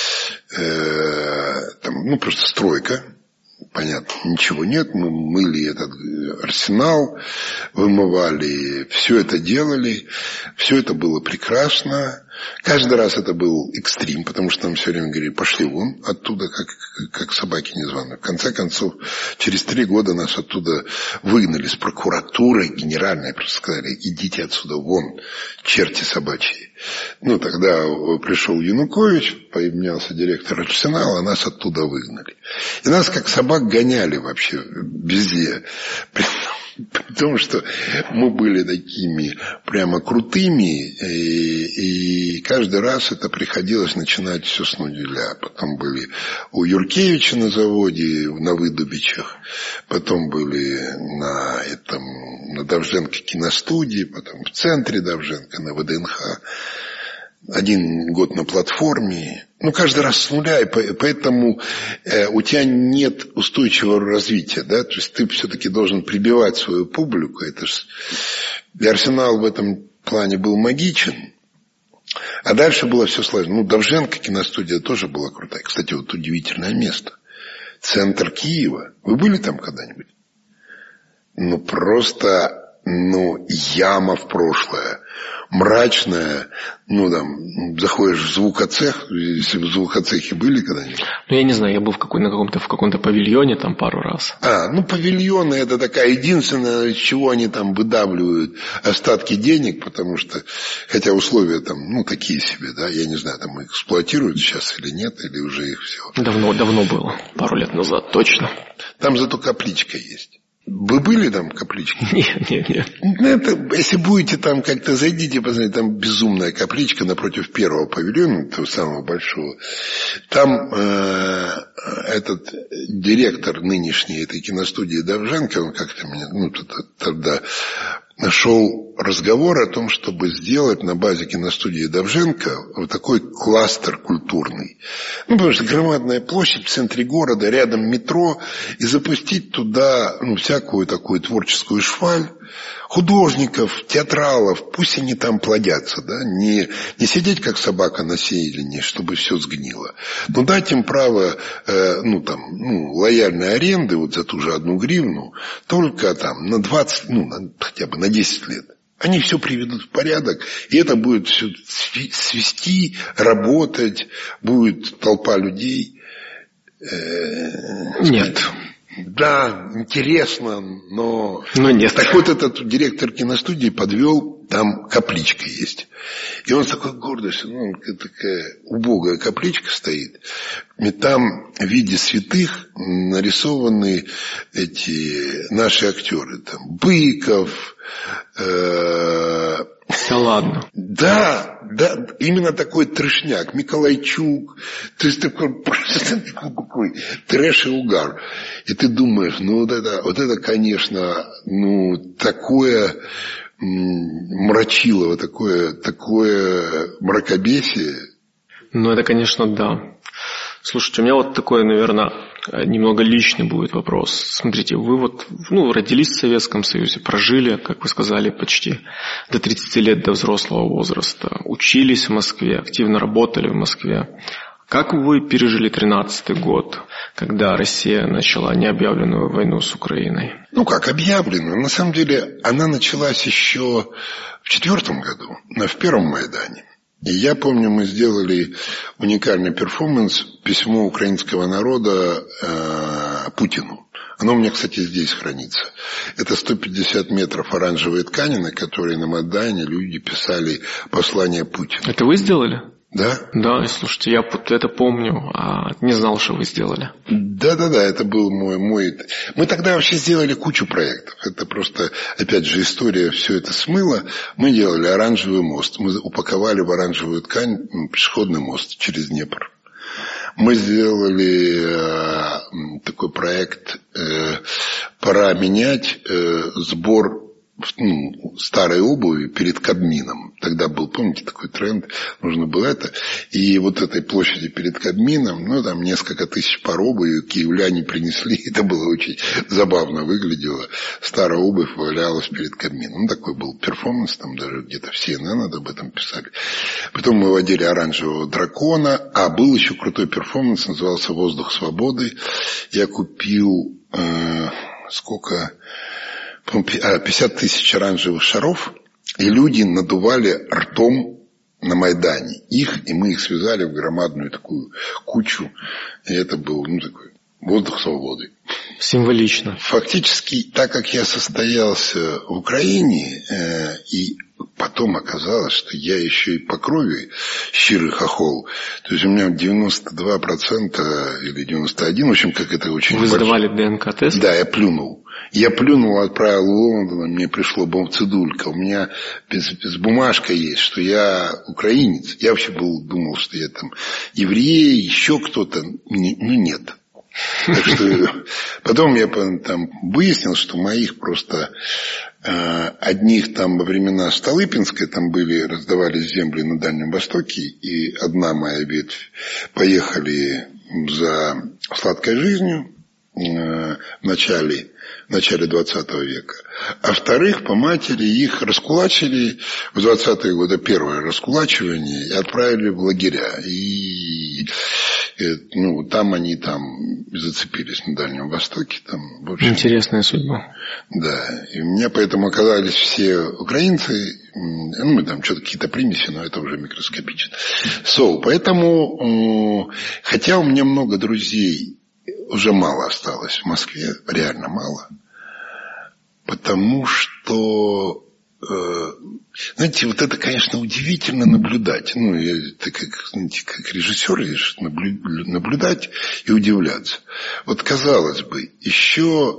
просто стройка, понятно, ничего нет, мы мыли этот Арсенал, вымывали, все это делали, все это было прекрасно. Каждый раз это был экстрим, потому что нам все время говорили, пошли вон оттуда, как собаки незваные. В конце концов, через 3 года нас оттуда выгнали с прокуратурой генеральной, просто сказали, идите отсюда вон, черти собачьи. Тогда пришел Янукович, поменялся директор Арсенала, нас оттуда выгнали. И нас как собак гоняли вообще везде. При том, что мы были такими прямо крутыми, и каждый раз это приходилось начинать все с нуля. Потом были у Юркевича на заводе, на Выдубичах, потом были на Довженко киностудии, потом в центре Довженко, на ВДНХ. 1 год на платформе. Каждый раз с нуля, и поэтому у тебя нет устойчивого развития, да, то есть ты все-таки должен прибивать свою публику, это ж... И Арсенал в этом плане был магичен, а дальше было все сложно. Довженко киностудия тоже была крутая. Кстати, удивительное место. Центр Киева. Вы были там когда-нибудь? Просто яма в прошлое. Мрачная, заходишь в звукоцех, если в звукоцехе были когда-нибудь? Я не знаю, я был в каком-то павильоне там пару раз. Павильоны это такая единственное, из чего они там выдавливают остатки денег, потому что, хотя условия там, такие себе, да, я не знаю, там эксплуатируют сейчас или нет, или уже их все. Давно было, пару лет назад, точно. Там зато капличка есть. Вы были там в капличке? Нет. Если будете там как-то, зайдите, посмотрите, там безумная капличка напротив первого павильона, того самого большого. Там этот директор нынешней этой киностудии Довженко, он как-то меня, тогда нашел разговор о том, чтобы сделать на базе киностудии Довженко вот такой кластер культурный. Потому что громадная площадь в центре города, рядом метро, и запустить туда всякую такую творческую шваль. художников, театралов, пусть они там плодятся, да, не сидеть как собака на сеялине, чтобы все сгнило, но дать им право, лояльной аренды вот за ту же 1 гривну, только там на 20, хотя бы на 10 лет. Они все приведут в порядок, и это будет все свести, работать, будет толпа людей. Нет. Да, интересно, но нет. Так вот этот директор киностудии подвел, там капличка есть. И он с такой гордостью, такая убогая капличка стоит. И там в виде святых нарисованы эти наши актеры. Там Быков. Да ладно. Да, именно такой трешняк. Миколайчук. То есть такой трэш и угар. И ты думаешь, вот это, конечно, такое мрачилово, такое мракобесие. Это, конечно, да. Слушайте, у меня вот такой, наверное, немного личный будет вопрос. Смотрите, вы родились в Советском Союзе, прожили, как вы сказали, почти до 30 лет, до взрослого возраста, учились в Москве, активно работали в Москве. Как вы пережили 13-й год, когда Россия начала необъявленную войну с Украиной? Как объявленную? На самом деле, она началась еще в 2004 году, в Первом Майдане. И я помню, мы сделали уникальный перформанс «Письмо украинского народа Путину». Оно у меня, кстати, здесь хранится. Это 150 метров оранжевой ткани, на которой на Майдане люди писали послание Путину. Это вы сделали? Да. Да, слушайте, я это помню, а не знал, что вы сделали. Да, это был мой... Мы тогда вообще сделали кучу проектов. Это просто, опять же, история все это смыла. Мы делали оранжевый мост. Мы упаковали в оранжевую ткань пешеходный мост через Днепр. Мы сделали такой проект «Пора менять сбор старой обуви перед Кабмином. Тогда был, помните, такой тренд, нужно было это. И вот этой площади перед Кабмином, там несколько тысяч пар обуви киевляне принесли. Это было очень забавно выглядело. Старая обувь валялась перед Кабмином. Такой был перформанс, там даже где-то в CNN об этом писали. Потом мы водили оранжевого дракона. А был еще крутой перформанс, назывался «Воздух свободы». Я купил 50 тысяч оранжевых шаров, и люди надували ртом на Майдане их, и мы их связали в громадную такую кучу, и это был такой воздух свободы. Символично. Фактически, так как я состоялся в Украине, и потом оказалось, что я еще и по крови щирый хохол, то есть у меня 92% или 91%, в общем, как это очень... Вы сдавали ДНК-тест? Да, я плюнул. Отправил в Лондон, мне пришло цедулька. У меня с бумажкой есть, что я украинец. Я вообще думал, что я там еврей, еще кто-то. Нет. Так что потом я там выяснил, что моих просто одних там во времена Столыпинской там раздавались земли на Дальнем Востоке, и одна моя ветвь поехали за сладкой жизнью в начале 20 века. А вторых, по матери, их раскулачили в 20-е годы, первое раскулачивание, и отправили в лагеря. И там они зацепились на Дальнем Востоке. Там, в общем, интересная судьба. Да. И у меня поэтому оказались все украинцы. Мы там что-то какие-то примеси, но это уже микроскопично. Поэтому, хотя у меня много друзей, уже мало осталось в Москве, реально мало. Потому что, знаете, вот это, конечно, удивительно наблюдать. Это как режиссер, наблюдать и удивляться. Вот, казалось бы, еще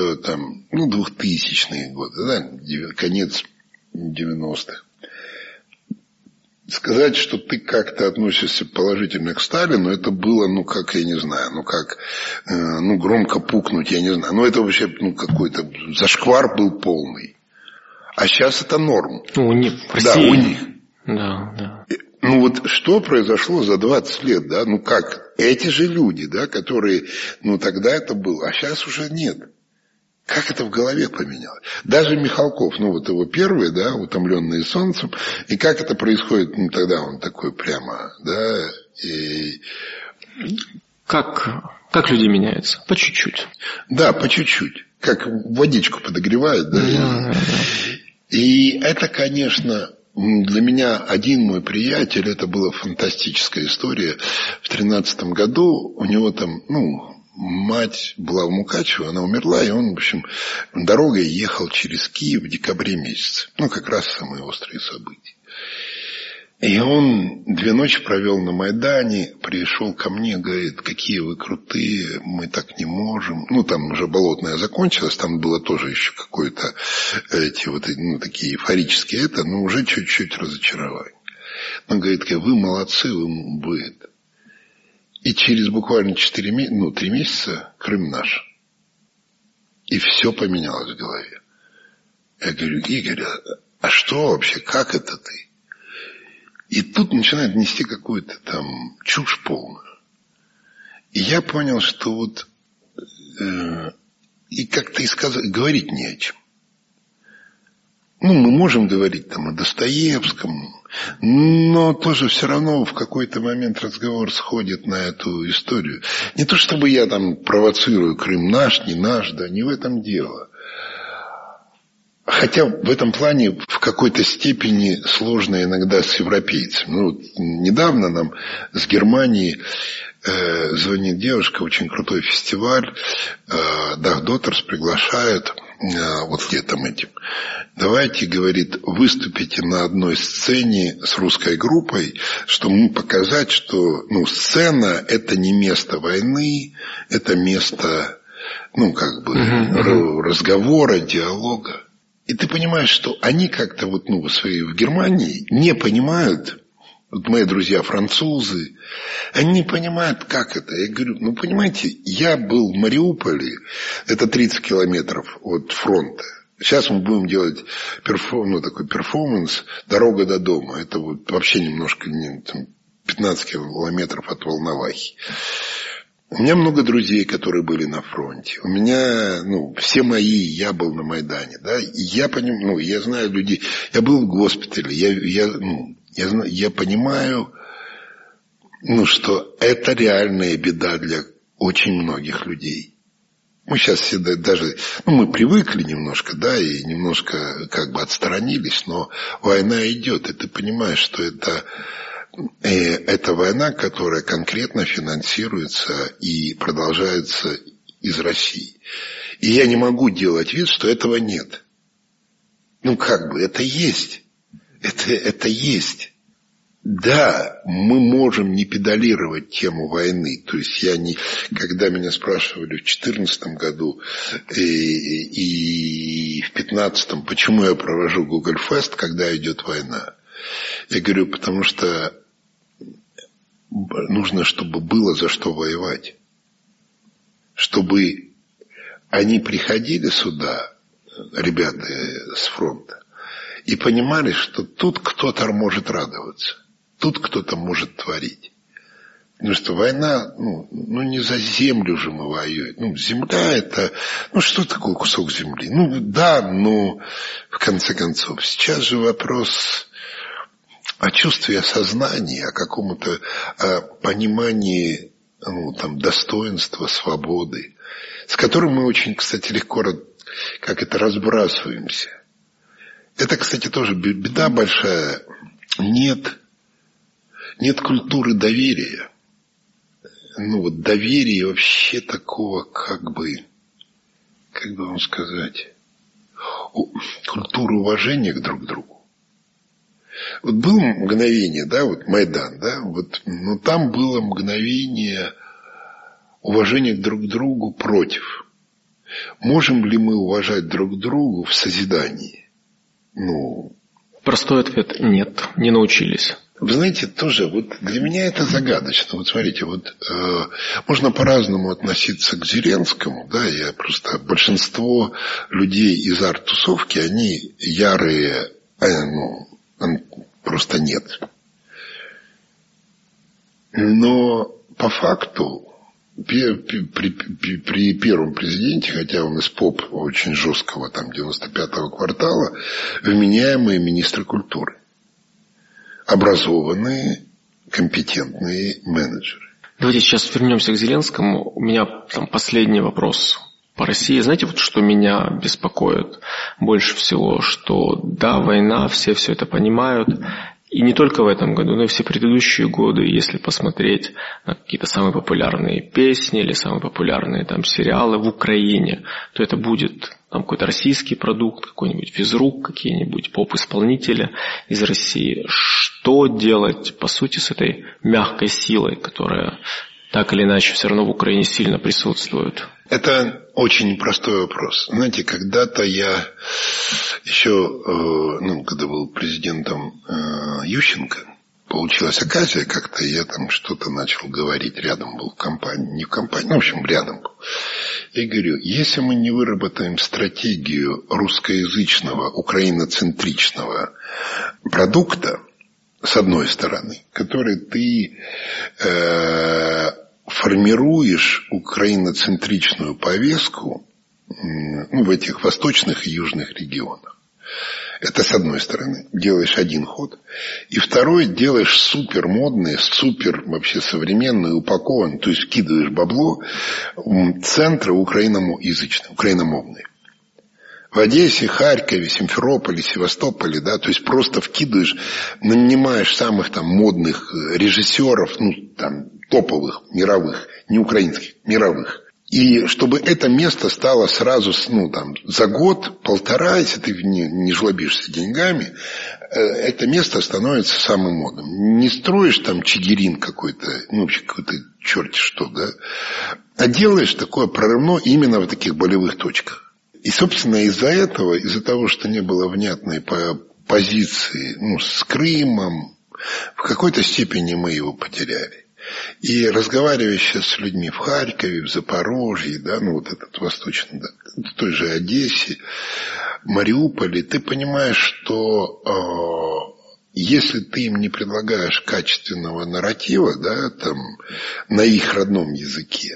2000-е годы, да, конец 90-х. Сказать, что ты как-то относишься положительно к Сталину, это было, я не знаю, громко пукнуть, я не знаю. Это вообще, какой-то зашквар был полный. А сейчас это норм. У них, в России. Да, у них. Да. Что произошло за 20 лет, да? Эти же люди, да, которые, тогда это было, а сейчас уже нет. Как это в голове поменялось? Даже Михалков, ну вот его первый, да, «Утомленные солнцем», и как это происходит, ну тогда он такой прямо, да, и... Как люди меняются? По чуть-чуть. Да, по чуть-чуть. Как водичку подогревают, да. И это, конечно, для меня один мой приятель, это была фантастическая история. В 2013 году у него там, мать была в Мукачево, она умерла, и он, в общем, дорогой ехал через Киев в декабре месяце. Как раз самые острые события. И он 2 ночи провел на Майдане, пришел ко мне, говорит, какие вы крутые, мы так не можем. Там уже Болотная закончилась, там было тоже еще какое-то, такие эйфорические но уже чуть-чуть разочарование. Он говорит, вы молодцы, вы это. И через буквально 3 месяца Крым наш. И все поменялось в голове. Я говорю, Игорь, а что вообще, как это ты? И тут начинает нести какую-то там чушь полную. И я понял, что и как-то говорить не о чем. Мы можем говорить там о Достоевском, но тоже все равно в какой-то момент разговор сходит на эту историю. Не то чтобы я там провоцирую Крым наш, не наш, да, не в этом дело. Хотя в этом плане в какой-то степени сложно иногда с европейцами. Недавно нам с Германии звонит девушка, очень крутой фестиваль, Dach Dotters приглашают летом этим. Давайте, говорит, выступите на одной сцене с русской группой, чтобы показать, что сцена это не место войны, это место разговора, диалога. И ты понимаешь, что они как-то в Германии не понимают, мои друзья французы, они не понимают, как это. Я говорю, понимаете, я был в Мариуполе, это 30 километров от фронта. Сейчас мы будем делать такой перформанс «Дорога до дома». Это вообще немножко 15 километров от Волновахи. У меня много друзей, которые были на фронте. У меня, все мои, я был на Майдане, да. И я понимаю, я знаю людей. Я был в госпитале, я понимаю, что это реальная беда для очень многих людей. Мы сейчас все даже, мы привыкли немножко, да, и немножко отсторонились, но война идет, и ты понимаешь, что это война, которая конкретно финансируется и продолжается из России. И я не могу делать вид, что этого нет. Это есть. Это есть. Да, мы можем не педалировать тему войны. То есть когда меня спрашивали в 2014 году и в 2015, почему я провожу Google Fest, когда идет война, я говорю, потому что нужно, чтобы было за что воевать. Чтобы они приходили сюда, ребята с фронта, и понимали, что тут кто-то может радоваться. Тут кто-то может творить. Потому что война, не за землю же мы воюем. Земля это, что такое кусок земли? Да, но в конце концов, сейчас же вопрос о чувстве осознания, о каком-то понимании достоинства, свободы, с которым мы очень, кстати, легко разбрасываемся. Это, кстати, тоже беда большая. Нет культуры доверия. Доверия вообще такого, как бы вам сказать, культуры уважения друг к другу. Было мгновение, да, Майдан, да, но там было мгновение уважения друг к другу против. Можем ли мы уважать друг друга в созидании? Простой ответ – нет, не научились. Вы знаете, тоже для меня это загадочно. Смотрите, можно по-разному относиться к Зеленскому, да, большинство людей из арт-тусовки, они ярые, просто нет. Но по факту при первом президенте, хотя он из поп очень жесткого, там, 95-го квартала, вменяемые министры культуры. Образованные, компетентные менеджеры. Давайте сейчас вернемся к Зеленскому. У меня там последний вопрос по России. Знаете, вот что меня беспокоит больше всего, что да, война, все это понимают. И не только в этом году, но и все предыдущие годы, если посмотреть на какие-то самые популярные песни или самые популярные там сериалы в Украине, то это будет там какой-то российский продукт, какой-нибудь физрук, какие-нибудь поп-исполнители из России. Что делать, по сути, с этой мягкой силой, которая так или иначе все равно в Украине сильно присутствует? Это очень непростой вопрос. Знаете, когда-то я еще, когда был президентом Ющенко, получилась оказия как-то, я там что-то начал говорить, рядом был в компании, не в компании, в общем, рядом был. Я говорю, если мы не выработаем стратегию русскоязычного, украиноцентричного продукта, с одной стороны, который ты формируешь украиноцентричную повестку в этих восточных и южных регионах. Это с одной стороны. Делаешь один ход. И второй, делаешь супер модный, супер вообще современный, упакован, то есть вкидываешь бабло в центры украиноязычные, украиномовные. В Одессе, Харькове, Симферополе, Севастополе, да, то есть просто вкидываешь, нанимаешь самых там модных режиссеров, там топовых, мировых, не украинских, мировых. И чтобы это место стало сразу, за год-полтора, если ты не жлобишься деньгами, это место становится самым модным. Не строишь там Чигирин какой-то, вообще какой-то черти что, да, а делаешь такое прорывное именно в таких болевых точках. И, собственно, из-за того, что не было внятной позиции, с Крымом, в какой-то степени мы его потеряли. И разговаривая сейчас с людьми в Харькове, в Запорожье, да, этот восточный, да, в той же Одессе, Мариуполе, ты понимаешь, что если ты им не предлагаешь качественного нарратива, да, там, на их родном языке,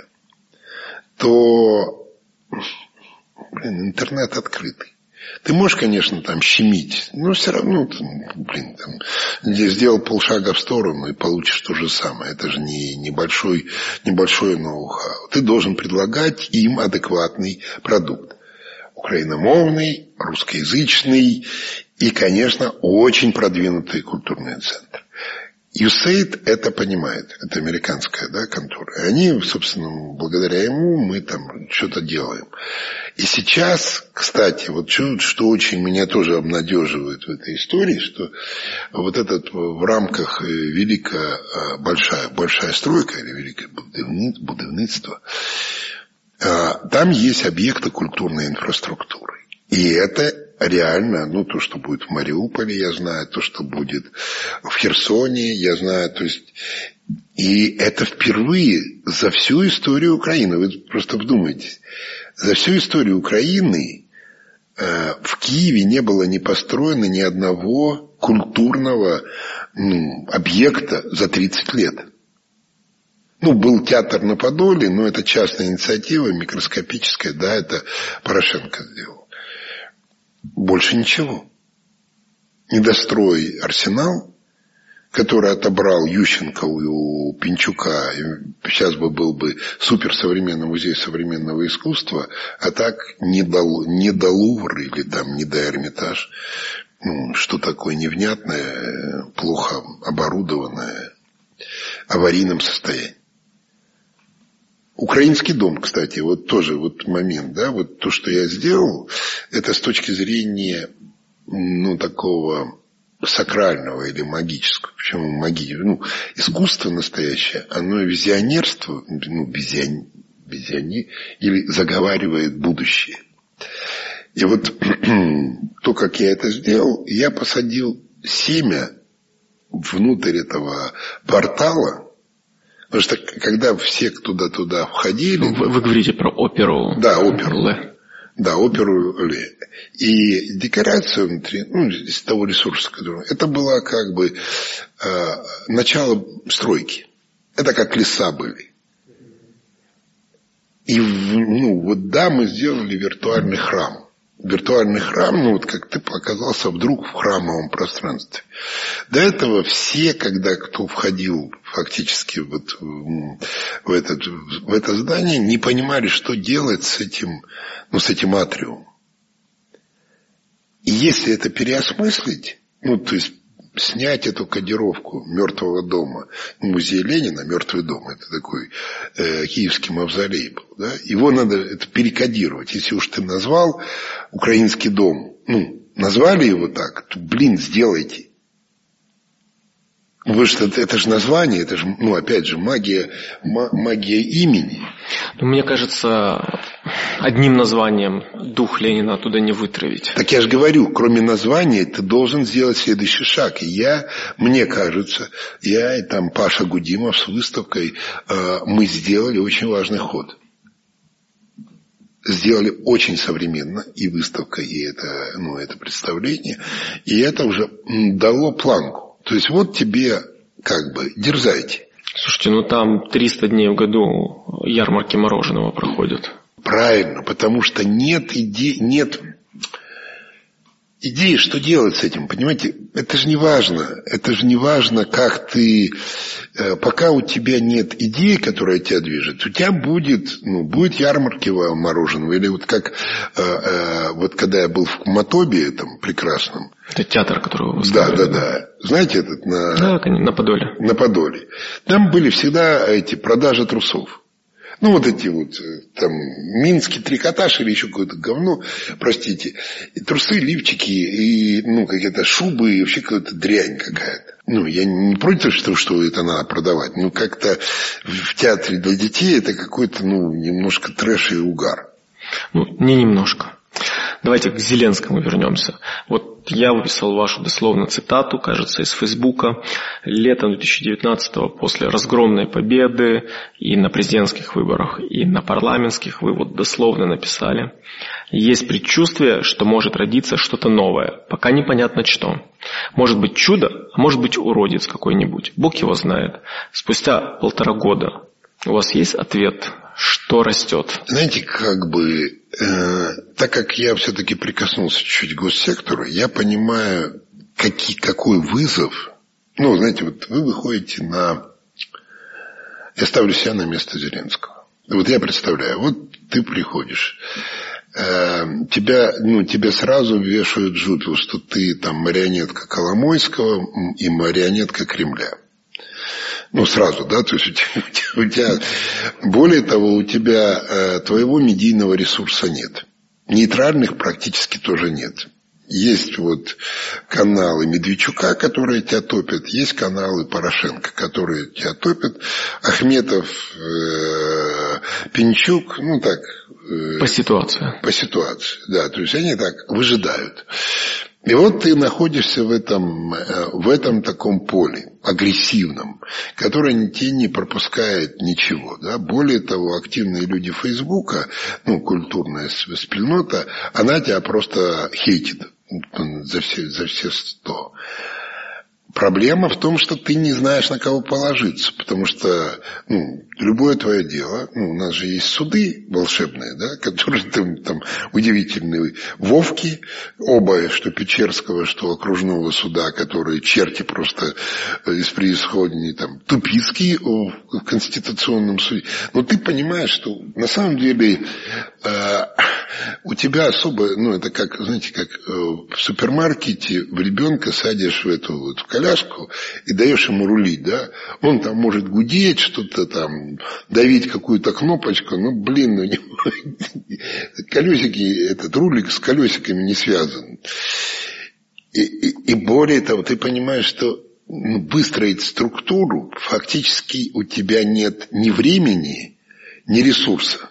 то интернет открытый. Ты можешь, конечно, там щемить, но все равно, сделал полшага в сторону и получишь то же самое. Это же не небольшое ноу-хау. Ты должен предлагать им адекватный продукт. Украиномовный, русскоязычный и, конечно, очень продвинутый культурный центр. USAID это понимает, это американская, да, контора. И они, собственно, благодаря ему мы там что-то делаем. И сейчас, кстати, вот что очень меня тоже обнадеживает в этой истории, что вот этот в рамках большая стройка или великое будівництво, там есть объекты культурной инфраструктуры. И это реально, то, что будет в Мариуполе, я знаю, то, что будет в Херсоне, я знаю, то есть, и это впервые за всю историю Украины, вы просто вдумайтесь, за всю историю Украины в Киеве не было не построено ни одного культурного объекта за 30 лет. Был театр на Подоле, но это частная инициатива, микроскопическая, да, это Порошенко сделал. Больше ничего. Недострой Арсенал, который отобрал Ющенко у Пинчука, и сейчас был бы суперсовременный музей современного искусства, а так не до Лувр или там не до Эрмитаж. Что такое невнятное, плохо оборудованное, аварийном состоянии. Украинский дом, кстати, вот тоже момент, да, вот то, что я сделал, это с точки зрения, такого сакрального или магического. Почему искусство настоящее, оно визионерство, или заговаривает будущее. И вот то, как я это сделал, я посадил семя внутрь этого портала. Потому что когда все туда входили... Вы говорите про оперу. Да, оперу. Да, оперу Ле. И декорация внутри, из того ресурса, который... Это было как бы начало стройки. Это как леса были. И мы сделали виртуальный храм. Виртуальный храм, как ты оказался вдруг в храмовом пространстве. До этого все, кто входил фактически в это здание, не понимали, что делать с этим атриумом. И если это переосмыслить, то есть снять эту кодировку мертвого дома, музей Ленина, мертвый дом, это такой киевский мавзолей был, да? Его надо перекодировать. Если уж ты назвал украинский дом, назвали его так, то, сделайте. Потому что это же название, это же, опять же, магия имени. Мне кажется, одним названием дух Ленина оттуда не вытравить. Так я же говорю, кроме названия ты должен сделать следующий шаг. И мне кажется, я и Паша Гудимов с выставкой, мы сделали очень важный ход. Сделали очень современно и выставка, и это представление. И это уже дало планку. То есть тебе дерзайте. Слушайте, там 300 дней в году ярмарки мороженого проходят. Правильно, потому что нет идеи, что делать с этим, понимаете? Это же не важно. Это же не важно, как ты... Пока у тебя нет идеи, которая тебя движет, у тебя будет ярмарки мороженого. Или когда я был в Мотобе, этом прекрасном. Это театр, который вы сказали. Да. Знаете, на Подоле. На Подоле. Там были всегда продажи трусов. Минский трикотаж или еще какое-то говно, простите. И трусы, лифчики, и, какие-то шубы, и вообще какая-то дрянь какая-то. Я не против, что это надо продавать. Как-то в театре для детей это какой-то, немножко трэш и угар. Не немножко. Давайте к Зеленскому вернемся. Я выписал вашу дословно цитату, кажется, из Фейсбука. Летом 2019-го, после разгромной победы и на президентских выборах, и на парламентских, вы дословно написали: есть предчувствие, что может родиться что-то новое, пока непонятно что. Может быть чудо, а может быть уродец какой-нибудь. Бог его знает. Спустя 1,5 года у вас есть ответ, что растет? Знаете, так как я все-таки прикоснулся чуть-чуть к госсектору, я понимаю, какой вызов. Знаете, вы выходите Я ставлю себя на место Зеленского. Я представляю, ты приходишь, тебя сразу вешают жупил, что ты марионетка Коломойского и марионетка Кремля. Сразу, да, то есть у тебя, более того, у тебя твоего медийного ресурса нет. Нейтральных практически тоже нет. Есть каналы Медведчука, которые тебя топят, есть каналы Порошенко, которые тебя топят. Ахметов, Пинчук, по ситуации. По ситуации, да, то есть они так выжидают. И ты находишься в этом таком поле агрессивном, которое тебе не пропускает ничего. Да? Более того, активные люди Фейсбука, культурная спільнота, она тебя просто хейтит за все 100. Проблема в том, что ты не знаешь, на кого положиться, потому что любое твое дело, у нас же есть суды волшебные, да, которые удивительные Вовки, оба, что Печерского, что окружного суда, которые черти просто из преисподней, Тупицкий в Конституционном суде. Но ты понимаешь, что на самом деле у тебя особо, это как в супермаркете в ребенка садишь в эту коляску и даешь ему рулить, да, он может гудеть, что-то давить какую-то кнопочку, у него колесики, этот рулик с колесиками не связан. И более того, ты понимаешь, что выстроить структуру фактически у тебя нет ни времени, ни ресурса.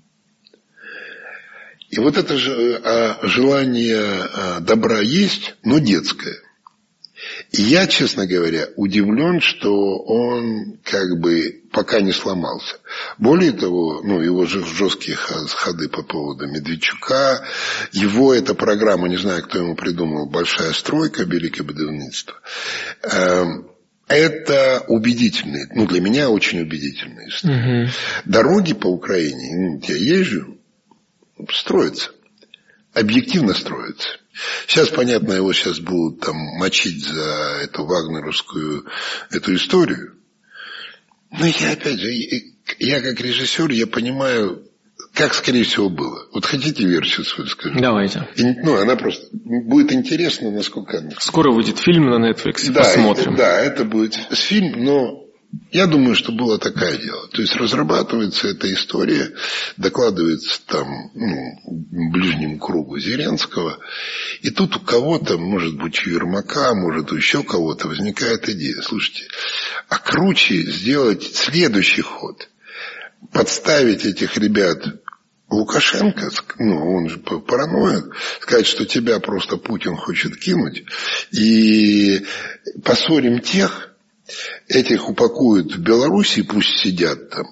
И это же желание добра есть, но детское. И я, честно говоря, удивлен, что он пока не сломался. Более того, его же жесткие ходы по поводу Медведчука, его эта программа, не знаю, кто ему придумал, «Большая стройка», «Великое будівництво». Это убедительные, для меня очень убедительная история. Дороги по Украине, я езжу, строятся. Объективно строятся. Сейчас, понятно, его сейчас будут там мочить за эту вагнеровскую эту историю. Но я, опять же, я как режиссер, я понимаю, как, скорее всего, было. Вот хотите версию свою скажу? Давайте. Она просто будет интересна, насколько она... Скоро выйдет фильм на Netflix, посмотрим. Да, это будет фильм, но я думаю, что было такое дело. То есть разрабатывается эта история, докладывается там ближнему кругу Зеленского, и тут у кого-то, может быть, у Ермака, может, у еще кого-то возникает идея. Слушайте, а круче сделать следующий ход. Подставить этих ребят Лукашенко, он же параноик, сказать, что тебя просто Путин хочет кинуть, и поссорим этих упакуют в Беларуси, пусть сидят там.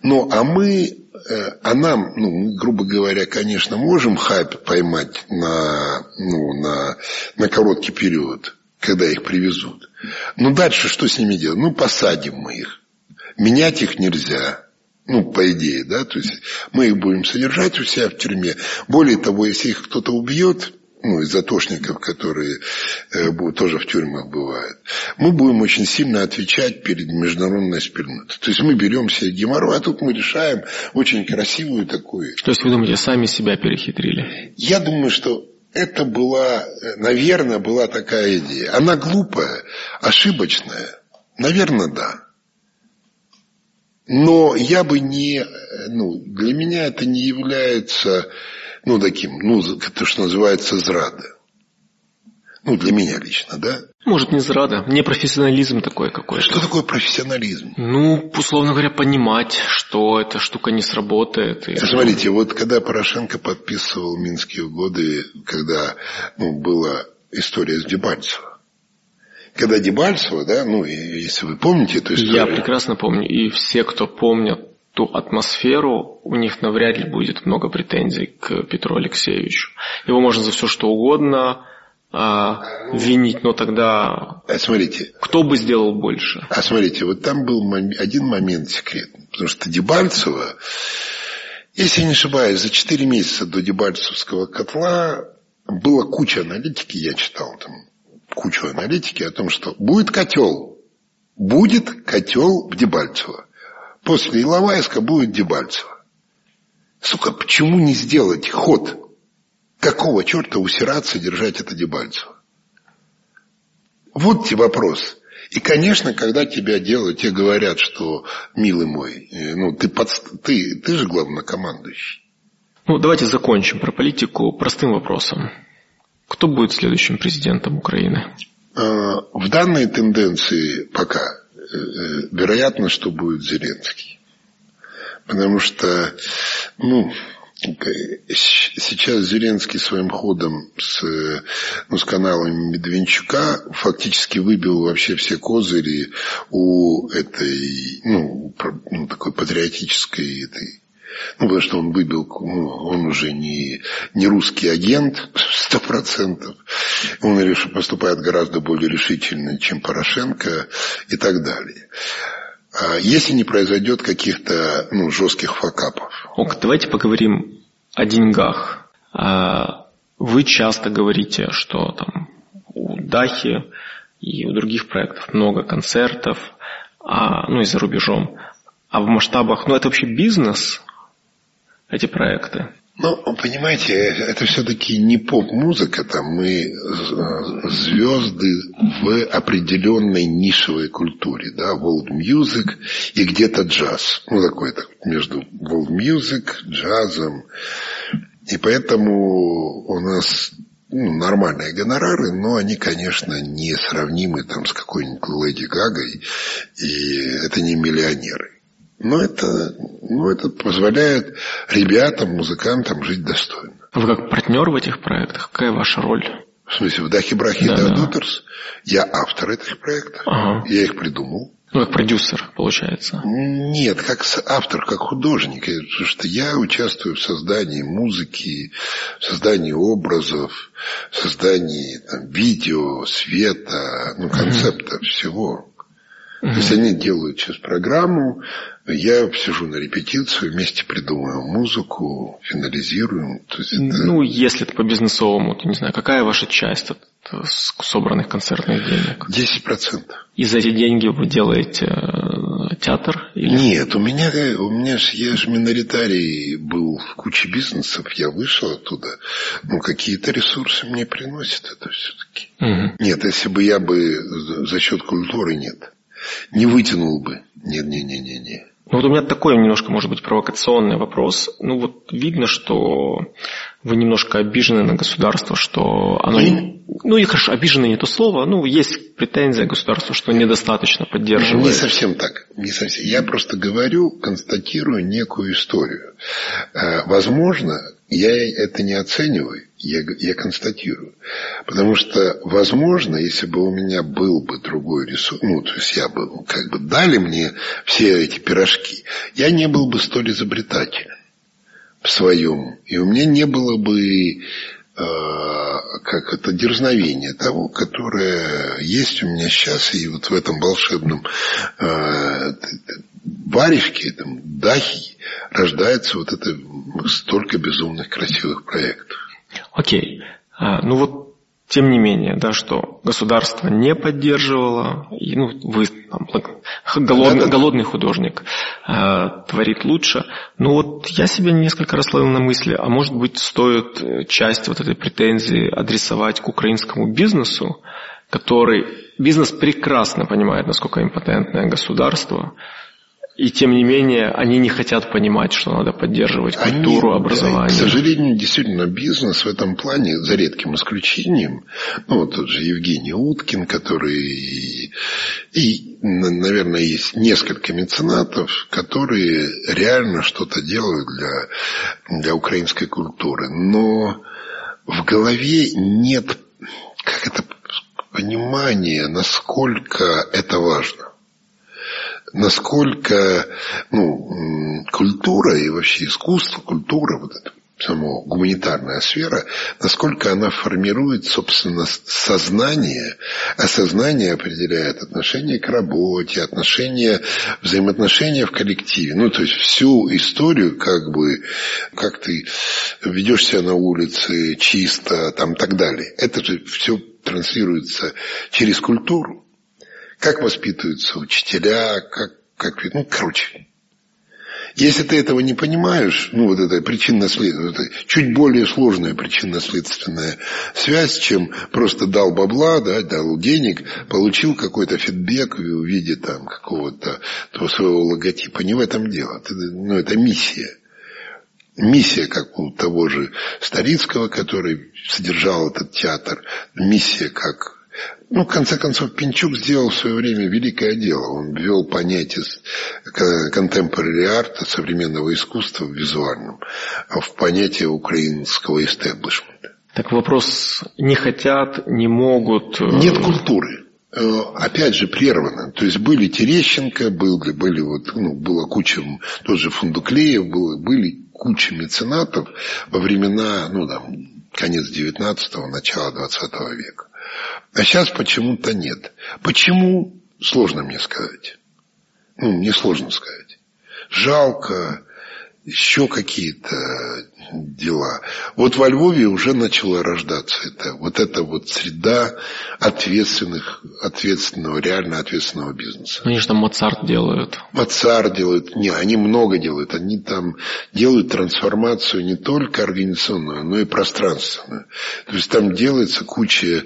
Мы, грубо говоря, конечно, можем хайп поймать на короткий период, когда их привезут. Но дальше что с ними делать? Посадим мы их. Менять их нельзя. По идее, да, то есть мы их будем содержать у себя в тюрьме. Более того, если их кто-то убьет, из атошников, которые тоже в тюрьмах бывают, мы будем очень сильно отвечать перед международной спільнотой. То есть мы берем себе геморрой, а тут мы решаем очень красивую такую. То есть вы думаете, сами себя перехитрили? Я думаю, что это наверное, была такая идея. Она глупая, ошибочная. Наверное, да. Но я бы для меня это не является, то, что называется, зрада. Для меня лично, да? Может, не зрада, непрофессионализм такой какой-то. Что такое профессионализм? Условно говоря, понимать, что эта штука не сработает. Смотрите, вот когда Порошенко подписывал Минские угоды, когда, была история с Дебальцево. Когда Дебальцево, да, если вы помните эту историю. Я прекрасно помню. И все, кто помнят ту атмосферу, у них навряд ли будет много претензий к Петру Алексеевичу. Его можно за все что угодно винить, но тогда смотрите, кто бы сделал больше? Смотрите, вот там был один момент секретный. Потому что Дебальцево, если я не ошибаюсь, за 4 месяца до Дебальцевского котла была куча аналитики, я читал там. Кучу аналитики о том, что будет котел в Дебальцево. После Иловайска будет Дебальцево. Сука, почему не сделать ход? Какого черта усираться, держать это Дебальцево? Вот тебе вопрос. И, конечно, когда тебе говорят, что, милый мой, ты же главнокомандующий. Давайте закончим про политику простым вопросом. Кто будет следующим президентом Украины? В данной тенденции пока вероятно, что будет Зеленский. Потому что сейчас Зеленский своим ходом с каналами Медведчука фактически выбил вообще все козыри у этой такой патриотической потому что он выбил, он уже не русский агент 100%. Он поступает гораздо более решительно, чем Порошенко и так далее. Если не произойдет каких-то жестких факапов. Давайте поговорим о деньгах. Вы часто говорите, что там у Дахи и у других проектов много концертов, и за рубежом. А в масштабах, это вообще бизнес, эти проекты? Понимаете, это все-таки не поп-музыка, мы звезды в определенной нишевой культуре, да, world music и где-то джаз. Такой между world music, джазом. И поэтому у нас нормальные гонорары, но они, конечно, не сравнимы с какой-нибудь Леди Гагой, и это не миллионеры. Но это позволяет ребятам, музыкантам жить достойно. Вы как партнер в этих проектах? Какая ваша роль? В смысле, в Дахи-Брахи и Дахдутерс? Я автор этих проектов. Ага. Я их придумал. Как продюсер, получается? Нет, как автор, как художник. Потому что я участвую в создании музыки, в создании образов, в создании видео, света, концепта, всего. То есть они делают сейчас программу, я сижу на репетицию, вместе придумываем музыку, финализируем. То есть Ну, если это по-бизнесовому, то не знаю, какая ваша часть от собранных концертных денег? 10%. И за эти деньги вы делаете театр? Или... Нет, у меня я же миноритарий был в куче бизнесов, я вышел оттуда. Ну, какие-то ресурсы мне приносят это все-таки. Нет, если бы я бы за счет культуры, нет. Не вытянул бы. Нет. Ну, вот у меня такой немножко, может быть, провокационный вопрос. Ну, вот видно, что вы немножко обижены на государство, что оно... Ну, и хорошо, обижены не то слово. Ну, есть претензия государству, что недостаточно поддерживает. Не совсем так. Не совсем. Я просто говорю, констатирую некую историю. Возможно, я это не оцениваю, я констатирую. Потому что, возможно, если бы у меня был бы другой ресурс, ну, то есть я бы, как бы дали мне все эти пирожки, я не был бы столь изобретателен в своем. И у меня не было бы как это дерзновение того, которое есть у меня сейчас, и вот в этом волшебном варежке, этом дахе рождается вот это столько безумных красивых проектов. Окей. Ну вот, тем не менее, да, что государство не поддерживало, и, ну, вы там, голодный художник творит лучше. Ну вот я себя несколько раз ловил на мысли, а может быть стоит часть вот этой претензии адресовать к украинскому бизнесу, который бизнес прекрасно понимает, насколько импотентное государство, и тем не менее они не хотят понимать, что надо поддерживать культуру, образование. К сожалению, действительно, бизнес в этом плане, за редким исключением, ну, вот тот же Евгений Уткин, который... И, наверное, есть несколько меценатов, которые реально что-то делают для украинской культуры. Но в голове нет понимания, насколько это важно. Насколько культура и вообще искусство, культура, вот эта сама гуманитарная сфера, насколько она формирует, собственно, сознание, а сознание определяет отношение к работе, взаимоотношения в коллективе. Ну, то есть всю историю, как ты ведешь себя на улице, чисто, там, так далее. Это же все транслируется через культуру. Как воспитываются учителя, короче. Если ты этого не понимаешь, вот это причинно-следственная, чуть более сложная причинно-следственная связь, чем просто дал бабла, да, дал денег, получил какой-то фидбэк в виде там какого-то своего логотипа. Не в этом дело. Это миссия. Миссия, как у того же Старицкого, который содержал этот театр. Миссия, как... в конце концов, Пинчук сделал в свое время великое дело. Он ввел понятие contemporary art, современного искусства в визуальном, в понятие украинского истеблишмента. Так вопрос: не хотят, не могут... Нет культуры. Опять же, прервано. То есть были Терещенко, была куча, тот же Фундуклеев, были куча меценатов во времена, конец 19-го, начало 20 века. А сейчас почему-то нет. Почему? Сложно мне сказать. Мне сложно сказать. Жалко, еще какие-то дела. Вот во Львове уже начала рождаться эта среда реально ответственного бизнеса. Они же там Моцарт делают. Моцарт делают. Не, они много делают. Они там делают трансформацию не только организационную, но и пространственную. То есть там делается куча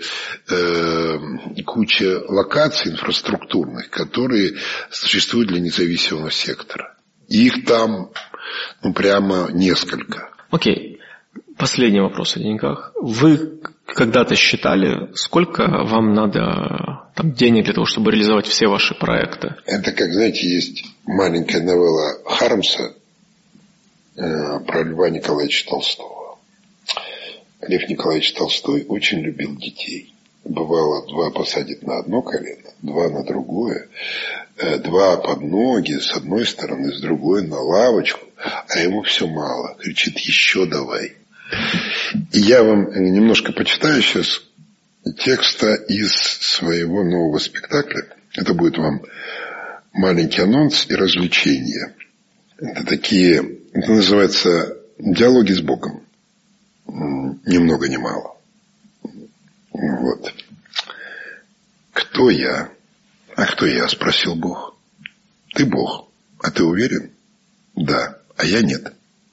локаций инфраструктурных, которые существуют для независимого сектора. И их там прямо несколько. Окей. Последний вопрос о деньгах. Вы когда-то считали, сколько вам надо денег для того, чтобы реализовать все ваши проекты? Это как, знаете, есть маленькая новелла Хармса про Льва Николаевича Толстого. Лев Николаевич Толстой очень любил детей. Бывало, 2 посадит на одно колено, 2 на другое, 2 под ноги с одной стороны, с другой на лавочку, а ему все мало. Кричит: еще давай. И я вам немножко почитаю сейчас текста из своего нового спектакля. Это будет вам маленький анонс и развлечения. Это называется диалоги с Богом. Ни много ни мало. Вот. Кто я? А кто я? Спросил Бог. Ты Бог. А ты уверен? Да. А я нет.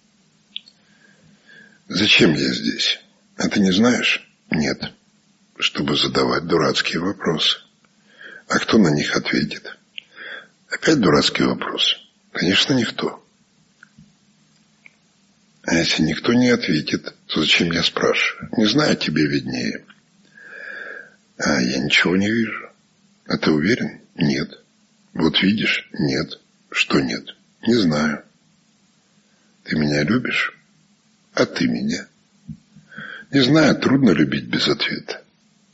Зачем я здесь? А ты не знаешь? Нет. Чтобы задавать дурацкие вопросы. А кто на них ответит? Опять дурацкий вопрос. Конечно, никто. А если никто не ответит, то зачем я спрашиваю? Не знаю, тебе виднее. А я ничего не вижу. А ты уверен? Нет. Вот видишь? Нет. Что нет? Не знаю. Ты меня любишь? А ты меня? Не знаю, трудно любить без ответа.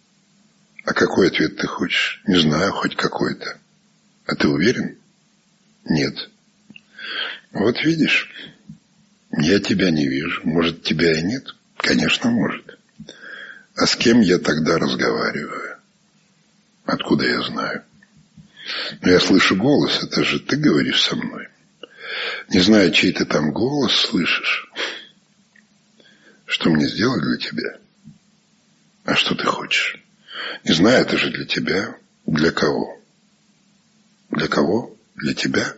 А какой ответ ты хочешь? Не знаю, хоть какой-то. А ты уверен? Нет. Вот видишь, я тебя не вижу. Может, тебя и нет? Конечно, может. А с кем я тогда разговариваю? Откуда я знаю? Но я слышу голос, это же ты говоришь со мной. Не знаю, чей ты там голос слышишь. Что мне сделать для тебя? А что ты хочешь? Не знаю, это же для тебя. Для кого? Для кого? Для тебя?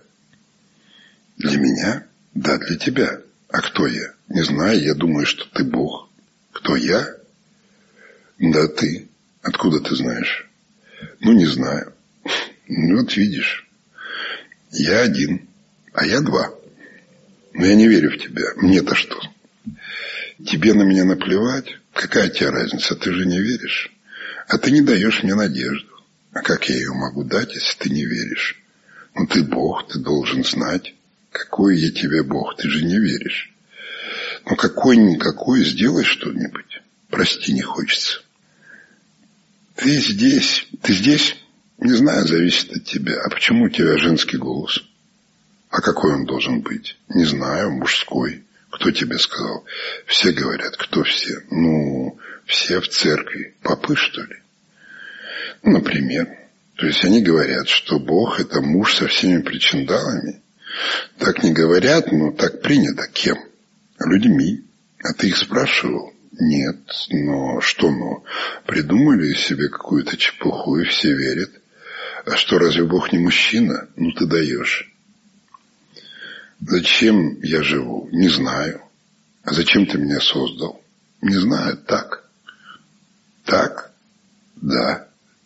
Для меня? Да, для тебя. А кто я? Не знаю, я думаю, что ты Бог. Кто я? Да, ты. Откуда ты знаешь? Ну, не знаю. Ну, вот видишь. Я один, а я два. Но я не верю в тебя. Мне-то что? Тебе на меня наплевать? Какая тебе разница? Ты же не веришь. А ты не даешь мне надежду. А как я ее могу дать, если ты не веришь? Ну, ты Бог, ты должен знать. Какой я тебе Бог? Ты же не веришь. Ну, какой-никакой, сделай что-нибудь. Прости, не хочется. Ты здесь. Не знаю, зависит от тебя. А почему у тебя женский голос? А какой он должен быть? Не знаю, мужской. Кто тебе сказал? Все говорят. Кто все? Ну, все в церкви. Попы, что ли? Ну, например. То есть они говорят, что Бог – это муж со всеми причиндалами. Так не говорят, но так принято. Кем? Людьми. А ты их спрашивал? Нет. Но что но? Придумали себе какую-то чепуху, и все верят. А что, разве Бог не мужчина? Ну, ты даешь. Зачем я живу? Не знаю. А зачем ты меня создал? Не знаю. Так. Так? Да.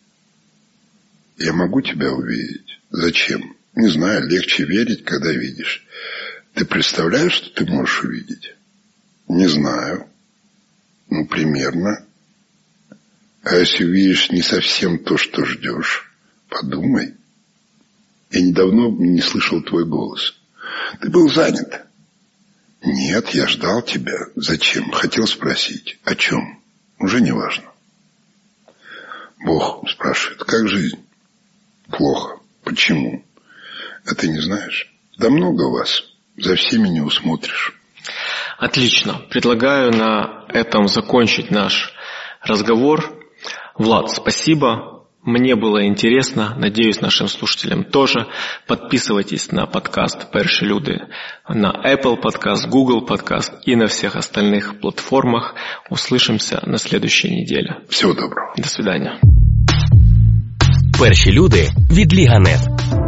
Я могу тебя увидеть. Зачем? Не знаю. Легче верить, когда видишь. Ты представляешь, что ты можешь увидеть? Не знаю. Ну, примерно. А если увидишь не совсем то, что ждешь, подумай. Я недавно не слышал твой голос. Ты был занят. Нет, я ждал тебя. Зачем? Хотел спросить. О чем? Уже не важно. Бог спрашивает, как жизнь? Плохо. Почему? А ты не знаешь? Да много вас. За всеми не усмотришь. Отлично. Предлагаю на этом закончить наш разговор. Влад, спасибо. Мне было интересно. Надеюсь, нашим слушателям тоже. Подписывайтесь на подкаст «Перші люди» на Apple Podcast, Google Podcast и на всех остальных платформах. Услышимся на следующей неделе. Всего доброго. До свидания. Перші люди від Ліга.нет.